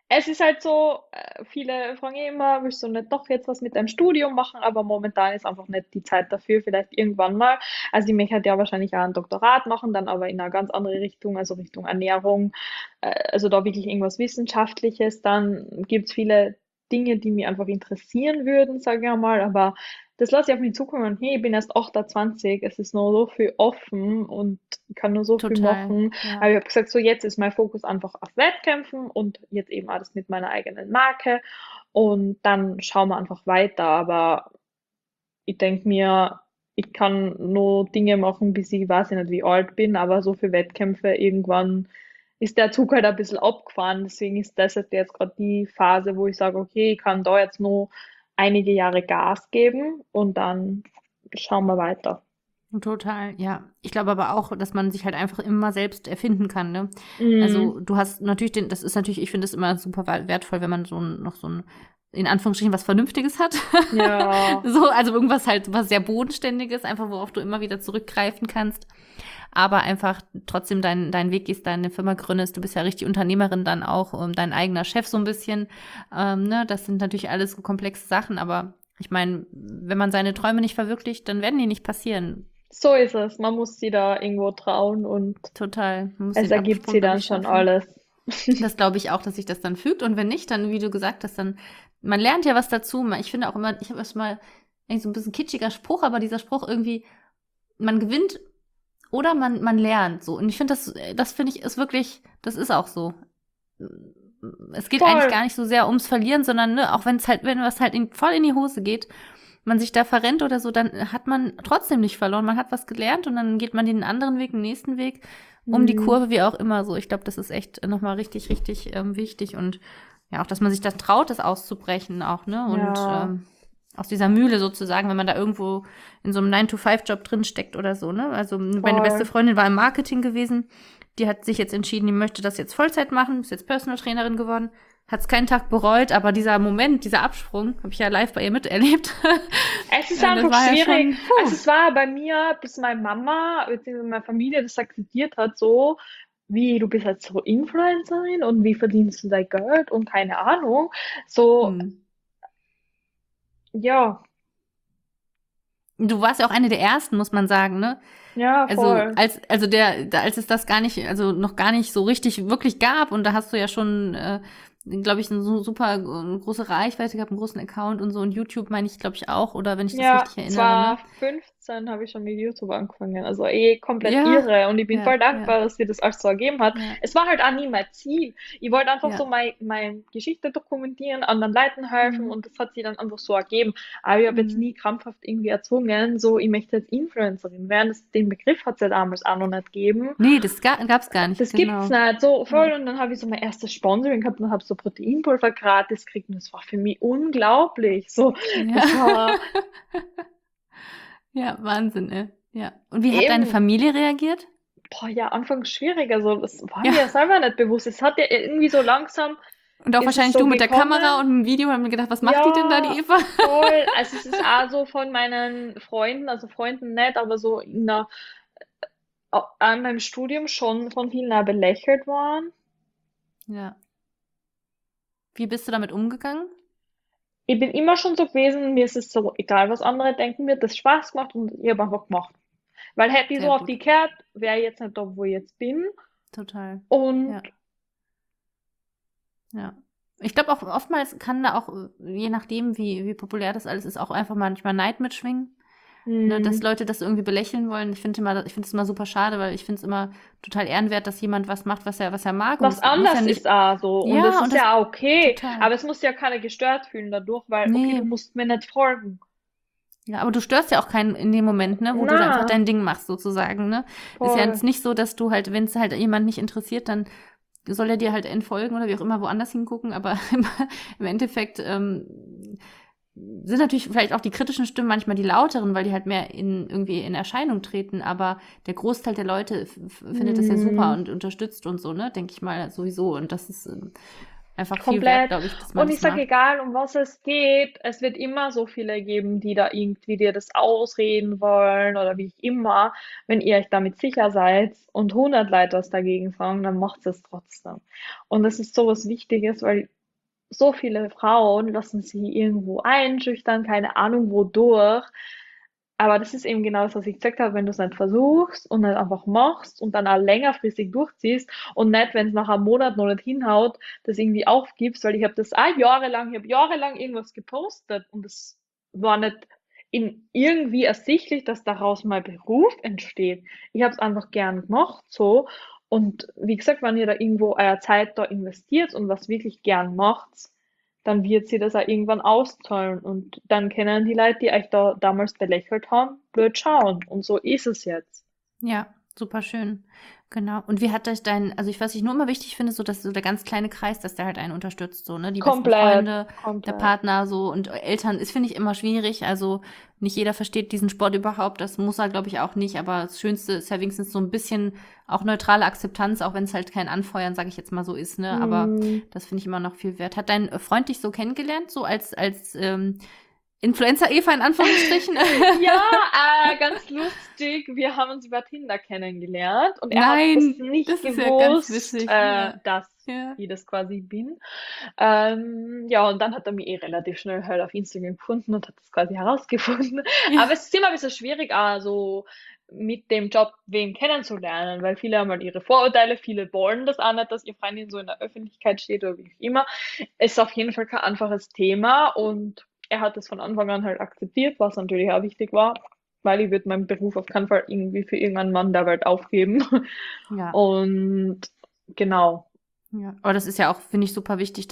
Es ist halt so, viele fragen eh immer, willst du nicht doch jetzt was mit deinem Studium machen? Aber momentan ist einfach nicht die Zeit dafür, vielleicht irgendwann mal. Also ich möchte halt ja wahrscheinlich auch ein Doktorat machen, dann aber in eine ganz andere Richtung, also Richtung Ernährung, also da wirklich irgendwas Wissenschaftliches. Dann gibt es viele Dinge, die mich einfach interessieren würden, sage ich mal, aber das lasse ich auf mich zukommen. Hey, ich bin erst 28, es ist noch so viel offen und ich kann nur so viel Total, machen. ja. Aber ich habe gesagt, so jetzt ist mein Fokus einfach auf Wettkämpfen und jetzt eben alles mit meiner eigenen Marke. Und dann schauen wir einfach weiter. Aber ich denke mir, ich kann nur Dinge machen, bis ich weiß ich nicht, wie alt bin, aber so für Wettkämpfe irgendwann ist der Zug halt ein bisschen abgefahren. Deswegen ist das jetzt gerade die Phase, wo ich sage, okay, ich kann da jetzt nur einige Jahre Gas geben und dann schauen wir weiter. Total, ja. Ich glaube aber auch, dass man sich halt einfach immer selbst erfinden kann, ne? Mm, Also du hast natürlich das ist natürlich, ich finde es immer super wertvoll, wenn man noch so ein, in Anführungsstrichen, was Vernünftiges hat. ja, So, also irgendwas halt, was sehr Bodenständiges, einfach worauf du immer wieder zurückgreifen kannst. Aber einfach trotzdem deinen Weg gehst, deine Firma gründest. Du bist ja richtig Unternehmerin dann auch, dein eigener Chef so ein bisschen. Ne? Das sind natürlich alles so komplexe Sachen, aber ich meine, wenn man seine Träume nicht verwirklicht, dann werden die nicht passieren. so ist es. Man muss sie da irgendwo trauen und Total. Man muss es den ergibt Absprung, sie glaube dann ich, schon schaffen. alles. Das glaube ich auch, dass sich das dann fügt. Und wenn nicht, dann, wie du gesagt hast, dann, man lernt ja was dazu. Ich finde auch immer, ich habe erst mal eigentlich so ein bisschen kitschiger Spruch, aber dieser Spruch irgendwie, man gewinnt oder man lernt so. Und ich finde, das finde ich, ist wirklich, das ist auch so. Es geht eigentlich Voll. gar nicht so sehr ums Verlieren, sondern ne, auch wenn es halt, wenn was halt voll in die Hose geht, man sich da verrennt oder so, dann hat man trotzdem nicht verloren. Man hat was gelernt und dann geht man den anderen Weg, den nächsten Weg, um die Hm, Kurve, wie auch immer so. Ich glaube, das ist echt nochmal richtig, richtig wichtig. Und ja, auch, dass man sich das traut, das auszubrechen auch, ne? Und ja, aus dieser Mühle sozusagen, wenn man da irgendwo in so einem 9-to-5-Job drin steckt oder so, ne? Also meine beste voll. Freundin war im Marketing gewesen. Die hat sich jetzt entschieden, die möchte das jetzt Vollzeit machen, ist jetzt Personal Trainerin geworden, hat es keinen Tag bereut, aber dieser Moment, dieser Absprung, habe ich ja live bei ihr miterlebt. Es ist Das einfach war ja schwierig. schon, Also es war bei mir, bis meine Mama bzw. meine Familie das akzeptiert hat, so wie du bist jetzt so Influencerin und wie verdienst du dein Geld und keine Ahnung. So, hm. ja, Du warst ja auch eine der ersten, muss man sagen, ne? ja, Also voll. als es das gar nicht, also noch gar nicht so richtig wirklich gab und da hast du ja schon, glaube ich, eine so super große Reichweite gehabt, einen großen Account und so und YouTube meine ich, glaube ich auch, oder wenn ich das Ja, richtig erinnere, ne? 2015 habe ich schon mit YouTube angefangen. Also eh komplett Ja, irre. Und ich bin voll ja, dankbar, dass dir das alles so ergeben hat. ja, Es war halt auch nie mein Ziel. Ich wollte einfach so ja. meine Geschichte dokumentieren, anderen Leuten helfen Mhm. und das hat sich dann einfach so ergeben. Aber ich habe jetzt Mhm. nie krampfhaft irgendwie erzwungen, so ich möchte jetzt Influencerin werden. Den Begriff hat es ja damals auch noch nicht gegeben. Nee, das gab's gar nicht, Das gibt's genau. nicht so voll. Ja. Und dann habe ich so mein erstes Sponsoring gehabt und habe so Proteinpulver gratis gekriegt. Und das war für mich unglaublich. So, Ja. das war Ja, Wahnsinn, ne? Ja. Und wie hat deine eben. Familie reagiert? Boah, ja, anfangs schwierig. Also, das war Ja. mir selber nicht bewusst. Es hat ja irgendwie so langsam Und auch ist es wahrscheinlich so du mit der Kamera und gekommen. dem Video haben mir gedacht, was macht die denn da, die Ja, Eva? voll. Also, es ist auch so von meinen Freunden, also Freunden nicht, aber so an meinem Studium schon von vielen auch belächelt worden. Ja. Wie bist du damit umgegangen? Ich bin immer schon so gewesen, mir ist es so egal, was andere denken, mir hat das Spaß gemacht und ich habe einfach gemacht. Weil hätte ich Sehr so auf die gut. gehört, wäre ich jetzt nicht da, wo ich jetzt bin. Total. Und Ja, ja. Ich glaube auch oftmals kann da auch, je nachdem, wie populär das alles ist, auch einfach manchmal Neid mitschwingen. Ne, dass hm, Leute das irgendwie belächeln wollen. Ich finde es immer super schade, weil ich finde es immer total ehrenwert, dass jemand was macht, was er mag. Und was es muss ja anders nicht, ist auch so. Und das ja, und ist das ja auch okay. total. Aber es muss ja keiner gestört fühlen dadurch, weil, okay, du Nee. musst mir nicht folgen. Ja, aber du störst ja auch keinen in dem Moment, ne, wo du da einfach Na, dein Ding machst, sozusagen, ne? Ist ja voll. jetzt nicht so, dass du halt, wenn es halt jemand nicht interessiert, dann soll er dir halt entfolgen oder wie auch immer woanders hingucken, aber im Endeffekt sind natürlich vielleicht auch die kritischen Stimmen manchmal die lauteren, weil die halt mehr irgendwie in Erscheinung treten, aber der Großteil der Leute findet das ja super Hm, und unterstützt und so, ne, denke ich mal sowieso und das ist einfach viel wert, komplett. glaube ich, dass man Und ich das sage, macht. egal um was es geht, es wird immer so viele geben, die da irgendwie dir das ausreden wollen oder wie ich immer. Wenn ihr euch damit sicher seid und 100 Leute was dagegen sagen, dann macht es trotzdem. Und das ist so was Wichtiges, weil so viele Frauen lassen sich irgendwo einschüchtern, keine Ahnung wodurch. Aber das ist eben genau das, was ich gesagt habe, wenn du es nicht versuchst und nicht einfach machst und dann auch längerfristig durchziehst und nicht, wenn es nach einem Monat noch nicht hinhaut, das irgendwie aufgibst, weil ich habe das auch jahrelang, ich habe jahrelang irgendwas gepostet und es war nicht in irgendwie ersichtlich, dass daraus mein Beruf entsteht. Ich habe es einfach gern gemacht so und wie gesagt, wenn ihr da irgendwo eure Zeit da investiert und was wirklich gern macht, dann wird sie das auch irgendwann auszahlen und dann können die Leute, die euch da damals belächelt haben, blöd schauen. Und so ist es jetzt. Ja, super schön. Genau. Und wie hat euch also was ich nur immer wichtig finde, so dass so der ganz kleine Kreis, dass der halt einen unterstützt, so, ne? Die besten Komplett, Freunde, der komplett. Partner, so und Eltern ist, finde ich, immer schwierig. Also nicht jeder versteht diesen Sport überhaupt. Das muss er, glaube ich, auch nicht. Aber das Schönste ist ja wenigstens so ein bisschen auch neutrale Akzeptanz, auch wenn es halt kein Anfeuern, sage ich jetzt mal so ist, ne? Aber Mm. das finde ich immer noch viel wert. Hat dein Freund dich so kennengelernt, so als Influencer-Eva in Anführungsstrichen? Ja, ganz lustig. Wir haben uns über Tinder kennengelernt und er hat das Nein, nicht das ist ja ganz gewusst, witzig. Ja. dass Ja. ich das quasi bin. Ja, und dann hat er mich relativ schnell halt auf Instagram gefunden und hat das quasi herausgefunden. Ja. Aber es ist immer ein bisschen schwierig, auch so mit dem Job wen kennenzulernen, weil viele haben halt ihre Vorurteile, viele wollen das auch nicht, dass ihr Freundin so in der Öffentlichkeit steht oder wie auch immer. Ist auf jeden Fall kein einfaches Thema und er hat es von Anfang an halt akzeptiert, was natürlich auch wichtig war, weil ich würde meinen Beruf auf keinen Fall irgendwie für irgendeinen Mann der Welt aufgeben. Ja. Und genau. Ja. Aber das ist ja auch, finde ich, super wichtig,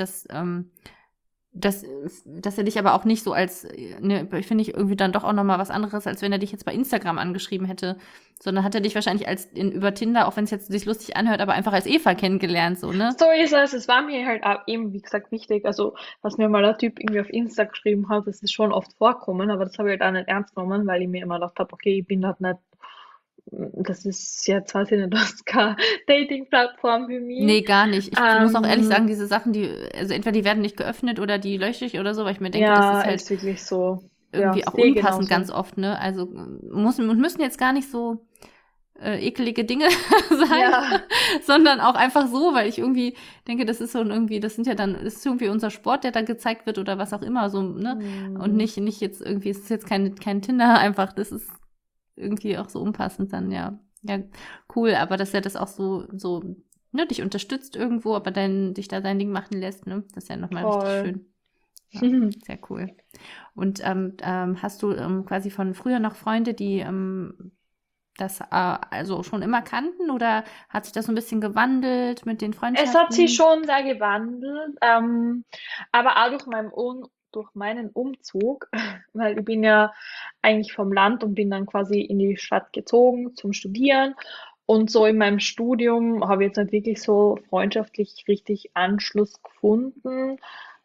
dass er dich aber auch nicht so als, ne, finde ich irgendwie dann doch auch nochmal was anderes, als wenn er dich jetzt bei Instagram angeschrieben hätte, sondern hat er dich wahrscheinlich über Tinder, auch wenn es jetzt sich lustig anhört, aber einfach als Eva kennengelernt, so, ne? So ist es. Es war mir halt auch eben, wie gesagt, wichtig. Also, was mir mal ein Typ irgendwie auf Insta geschrieben hat, das ist schon oft vorkommen, aber das habe ich halt auch nicht ernst genommen, weil ich mir immer gedacht habe, okay, ich bin halt nicht, das ist jetzt, weiß ich nicht, das ist keine Dating-Plattform für mich. Nee, gar nicht. Ich muss auch ehrlich sagen, Ähm, diese Sachen, also entweder die werden nicht geöffnet oder die lösche ich oder so, weil ich mir denke, das ja, ist halt ist wirklich so. Ja, irgendwie auch sehe ich unpassend ganz genauso. oft, ne? Also müssen jetzt gar nicht so ekelige Dinge sein, Ja. sondern auch einfach so, weil ich irgendwie denke, das ist so irgendwie, das ist irgendwie unser Sport, der da gezeigt wird oder was auch immer, so, ne? Und Hm, nicht jetzt irgendwie, es ist jetzt kein Tinder, einfach, das ist irgendwie auch so unpassend dann, ja. Ja, cool, aber dass er das auch so, ne, dich unterstützt irgendwo, aber dich da sein Ding machen lässt, ne? Das ist ja nochmal richtig voll. schön. Ja, sehr cool. Und hast du quasi von früher noch Freunde, die das also schon immer kannten oder hat sich das so ein bisschen gewandelt mit den Es hat sich Freundschaften? schon sehr gewandelt, aber auch durch meinen Umzug, weil ich bin ja eigentlich vom Land und bin dann quasi in die Stadt gezogen zum Studieren. Und so in meinem Studium habe ich jetzt nicht wirklich so freundschaftlich richtig Anschluss gefunden.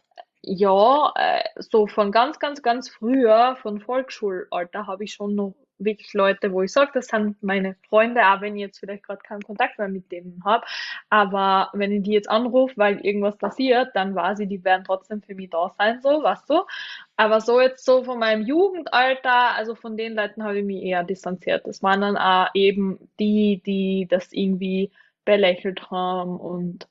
Ja, so von ganz, ganz, ganz früher, von Volksschulalter, habe ich schon noch wirklich Leute, wo ich sage, das sind meine Freunde, auch wenn ich jetzt vielleicht gerade keinen Kontakt mehr mit denen habe. Aber wenn ich die jetzt anrufe, weil irgendwas passiert, dann weiß ich, die werden trotzdem für mich da sein, so, weißt du. Aber so jetzt so von meinem Jugendalter, also von den Leuten habe ich mich eher distanziert. Das waren dann auch eben die, die das irgendwie belächelt haben und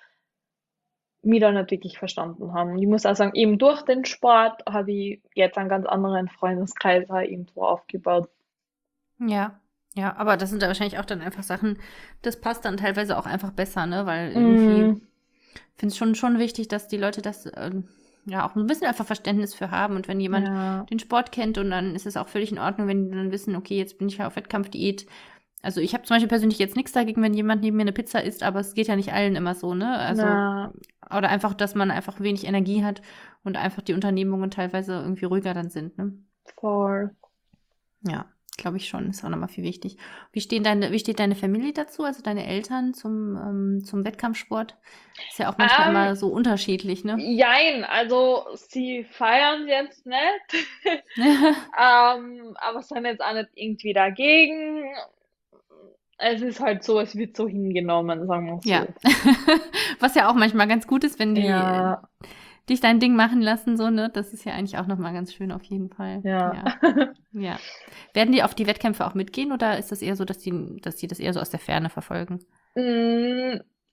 mich da nicht wirklich verstanden haben. Und ich muss auch sagen, eben durch den Sport habe ich jetzt einen ganz anderen Freundeskreis auch irgendwo aufgebaut. Ja, ja, aber das sind da wahrscheinlich auch dann einfach Sachen, das passt dann teilweise auch einfach besser, ne? Weil irgendwie Mm, finde es schon wichtig, dass die Leute das ja auch ein bisschen einfach Verständnis für haben. Und wenn jemand ja, den Sport kennt und dann ist es auch völlig in Ordnung, wenn die dann wissen, okay, jetzt bin ich ja auf Wettkampfdiät. Also ich habe zum Beispiel persönlich jetzt nichts dagegen, wenn jemand neben mir eine Pizza isst, aber es geht ja nicht allen immer so, ne? Also, na, oder einfach, dass man einfach wenig Energie hat und einfach die Unternehmungen teilweise irgendwie ruhiger dann sind, ne? voll. Ja, glaube ich schon. Ist auch nochmal viel wichtig. Wie steht deine Familie dazu, also deine Eltern zum Wettkampfsport? Ist ja auch manchmal Ähm, immer so unterschiedlich, ne? jein, also sie feiern jetzt nicht, aber sind jetzt auch nicht irgendwie dagegen. Es ist halt so, es wird so hingenommen, sagen wir Ja. so. Was ja auch manchmal ganz gut ist, wenn die Ja, dich dein Ding machen lassen, so, ne? Das ist ja eigentlich auch nochmal ganz schön auf jeden Fall. ja. Ja, ja. Werden die auf die Wettkämpfe auch mitgehen oder ist das eher so, dass die das eher so aus der Ferne verfolgen? Mm,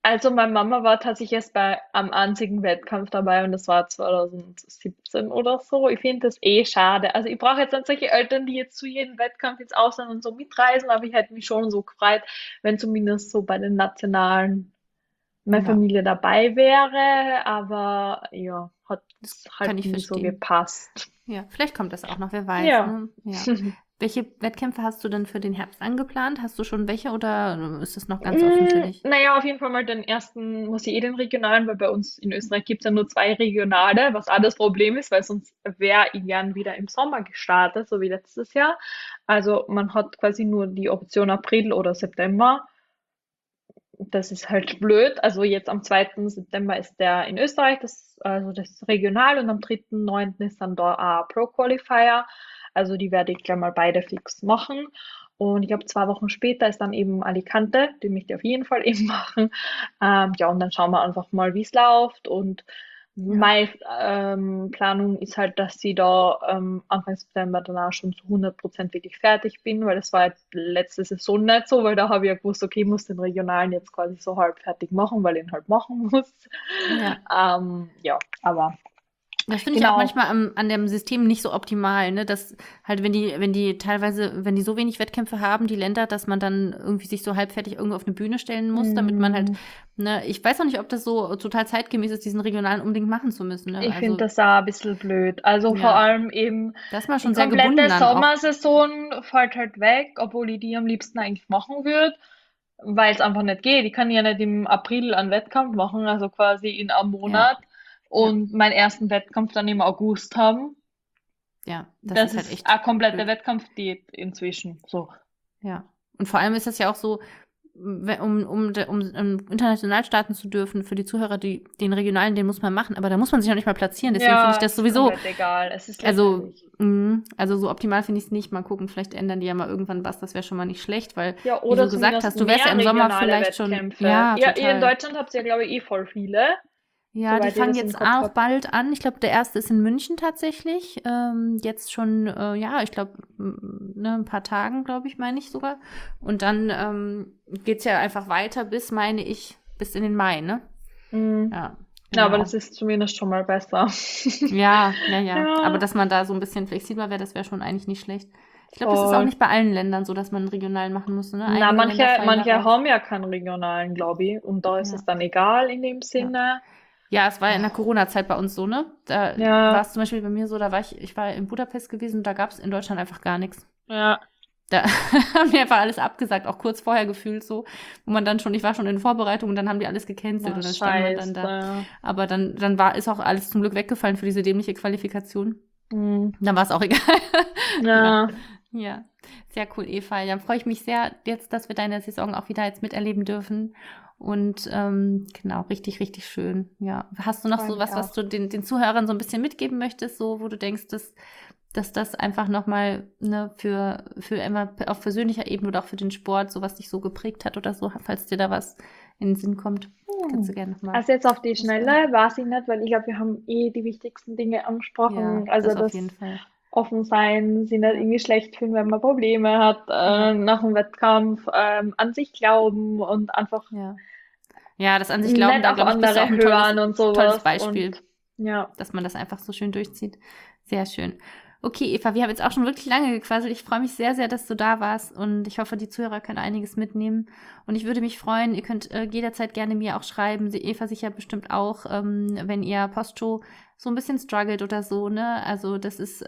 Also meine Mama war tatsächlich erst bei am einzigen Wettkampf dabei und das war 2017 oder so. Ich finde das eh schade. Also ich brauche jetzt nicht solche Eltern, die jetzt zu jedem Wettkampf ins Ausland und so mitreisen, aber ich hätte mich schon so gefreut, wenn zumindest so bei den Nationalen meine Ja, Familie dabei wäre. Aber ja, hat das kann halt ich nie so verstehen. gepasst. Ja, vielleicht kommt das auch noch, wer weiß, Ja. ne? Ja. Welche Wettkämpfe hast du denn für den Herbst angeplant? Hast du schon welche oder ist das noch ganz offen für dich? Naja, auf jeden Fall mal den ersten, muss ich eh den regionalen, weil bei uns in Österreich gibt es ja nur zwei regionale, was auch das Problem ist, weil sonst wäre ich gern wieder im Sommer gestartet, so wie letztes Jahr. Also man hat quasi nur die Option April oder September. Das ist halt blöd. Also jetzt am 2. September ist der in Österreich, also das regional und am 3.9. ist dann da ein Pro Qualifier. Also die werde ich gleich mal beide fix machen. Und ich glaube, 2 Wochen später ist dann eben Alicante, die möchte ich auf jeden Fall eben machen. Ja, und dann schauen wir einfach mal, wie es läuft. Und Ja. meine Planung ist halt, dass ich da Anfang September danach schon zu 100% wirklich fertig bin, weil das war jetzt letzte Saison nicht so, weil da habe ich ja gewusst, okay, ich muss den Regionalen jetzt quasi so halb fertig machen, weil ich ihn halt machen muss. Ja. Ja, aber Das finde ich auch genau. manchmal an dem System nicht so optimal, ne? Dass halt, wenn die teilweise, wenn die so wenig Wettkämpfe haben, die Länder, dass man dann irgendwie sich so halbfertig irgendwo auf eine Bühne stellen muss, damit man halt, Mm, ne, ich weiß auch nicht, ob das so total zeitgemäß ist, diesen Regionalen unbedingt machen zu müssen, ne? Ich finde Also, das auch ein bisschen blöd. Also vor ja, allem eben da ist man die schon sehr gebunden komplette dann auch. Sommersaison fällt halt weg, obwohl ich die am liebsten eigentlich machen würde, weil es einfach nicht geht. Ich kann ja nicht im April einen Wettkampf machen, also quasi in einem Ja, Monat ja, und meinen ersten Wettkampf dann im August haben. ja, das Das ist halt ist echt eine komplette blöd. Wettkampfdiät inzwischen. So. Ja. Und vor allem ist das ja auch so, um international starten zu dürfen, für die Zuhörer, den regionalen, den muss man machen, aber da muss man sich noch nicht mal platzieren. Deswegen finde ich Ja, das ist sowieso, komplett egal. Es ist also, lächerlich. also so optimal finde ich es nicht. Mal gucken, vielleicht ändern die ja mal irgendwann was, das wäre schon mal nicht schlecht, weil, Ja, wie oder du gesagt zumindest hast, du wärst ja mehr im Sommer regionale vielleicht schon, Wettkämpfe. ja, Ja, ihr in total. Deutschland habt ihr, glaube ich, eh voll viele, Ja, die soweit ich fangen das im jetzt Kopf auch habe. bald an. Ich glaube, der erste ist in München tatsächlich. Jetzt schon, ja, ich glaube, ne, ein paar Tagen, glaube ich, meine ich sogar. Und dann geht's ja einfach weiter bis, meine ich, bis in den Mai, ne? Mhm. Ja, Ja, aber genau. das ist zumindest schon mal besser. Ja, ja, ja. Aber Ja, dass man da so ein bisschen flexibler wäre, das wäre schon eigentlich nicht schlecht. Ich glaube, das ist auch voll. nicht bei allen Ländern so, dass man einen regionalen machen muss, ne? Na, Einige Länder fallen da manche raus. haben ja keinen regionalen, glaube ich. Und da ist Ja, es dann egal in dem ja. Sinne. Ja, es war ja in der Corona-Zeit bei uns so, ne? Da war Ja, es zum Beispiel bei mir so, ich war in Budapest gewesen und da gab es in Deutschland einfach gar nichts. ja. Da haben die einfach alles abgesagt, auch kurz vorher gefühlt so, wo man dann schon, ich war schon in Vorbereitung und dann haben die alles gecancelt und Was dann stand man dann da. scheiße. Aber dann ist auch alles zum Glück weggefallen für diese dämliche Qualifikation. Hm. Dann war es auch egal. Ja, Ja, ja. Sehr cool, Eva. Dann freue ich mich sehr jetzt, dass wir deine Saison auch wieder jetzt miterleben dürfen. Und genau, richtig, richtig schön. Ja. Hast du noch freue so mich was, was auch. du den Zuhörern so ein bisschen mitgeben möchtest, so wo du denkst, dass das einfach nochmal ne, für immer auf persönlicher Ebene oder auch für den Sport, so was dich so geprägt hat oder so, falls dir da was in den Sinn kommt, kannst du Hm. gerne nochmal Also jetzt auf die loswerden. Schnelle weiß ich nicht, weil ich glaube, wir haben eh die wichtigsten Dinge Ja, angesprochen. Also das auf jeden das Fall. offen sein, sich nicht Ja, irgendwie schlecht fühlen, wenn man Probleme hat, ja, nach dem Wettkampf, an sich glauben und einfach ja. Ja, das an sich glauben, nicht da auf glaube ich, bist du auch andere ein hören und tolles sowas. Beispiel, Und ja, dass man das einfach so schön durchzieht. Sehr schön. Okay, Eva, wir haben jetzt auch schon wirklich lange gequasselt. Ich freue mich sehr, sehr, dass du da warst und ich hoffe, die Zuhörer können einiges mitnehmen. Und ich würde mich freuen, ihr könnt jederzeit gerne mir auch schreiben. Eva sicher bestimmt auch, wenn ihr Postshow so ein bisschen struggelt oder so, ne? Also das ist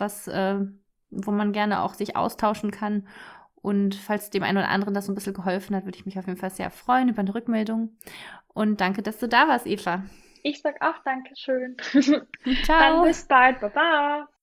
wo man gerne auch sich austauschen kann. Und falls dem einen oder anderen das so ein bisschen geholfen hat, würde ich mich auf jeden Fall sehr freuen über eine Rückmeldung. Und danke, dass du da warst, Eva. ich sag auch Dankeschön. Dann Ciao. bis bald. Baba.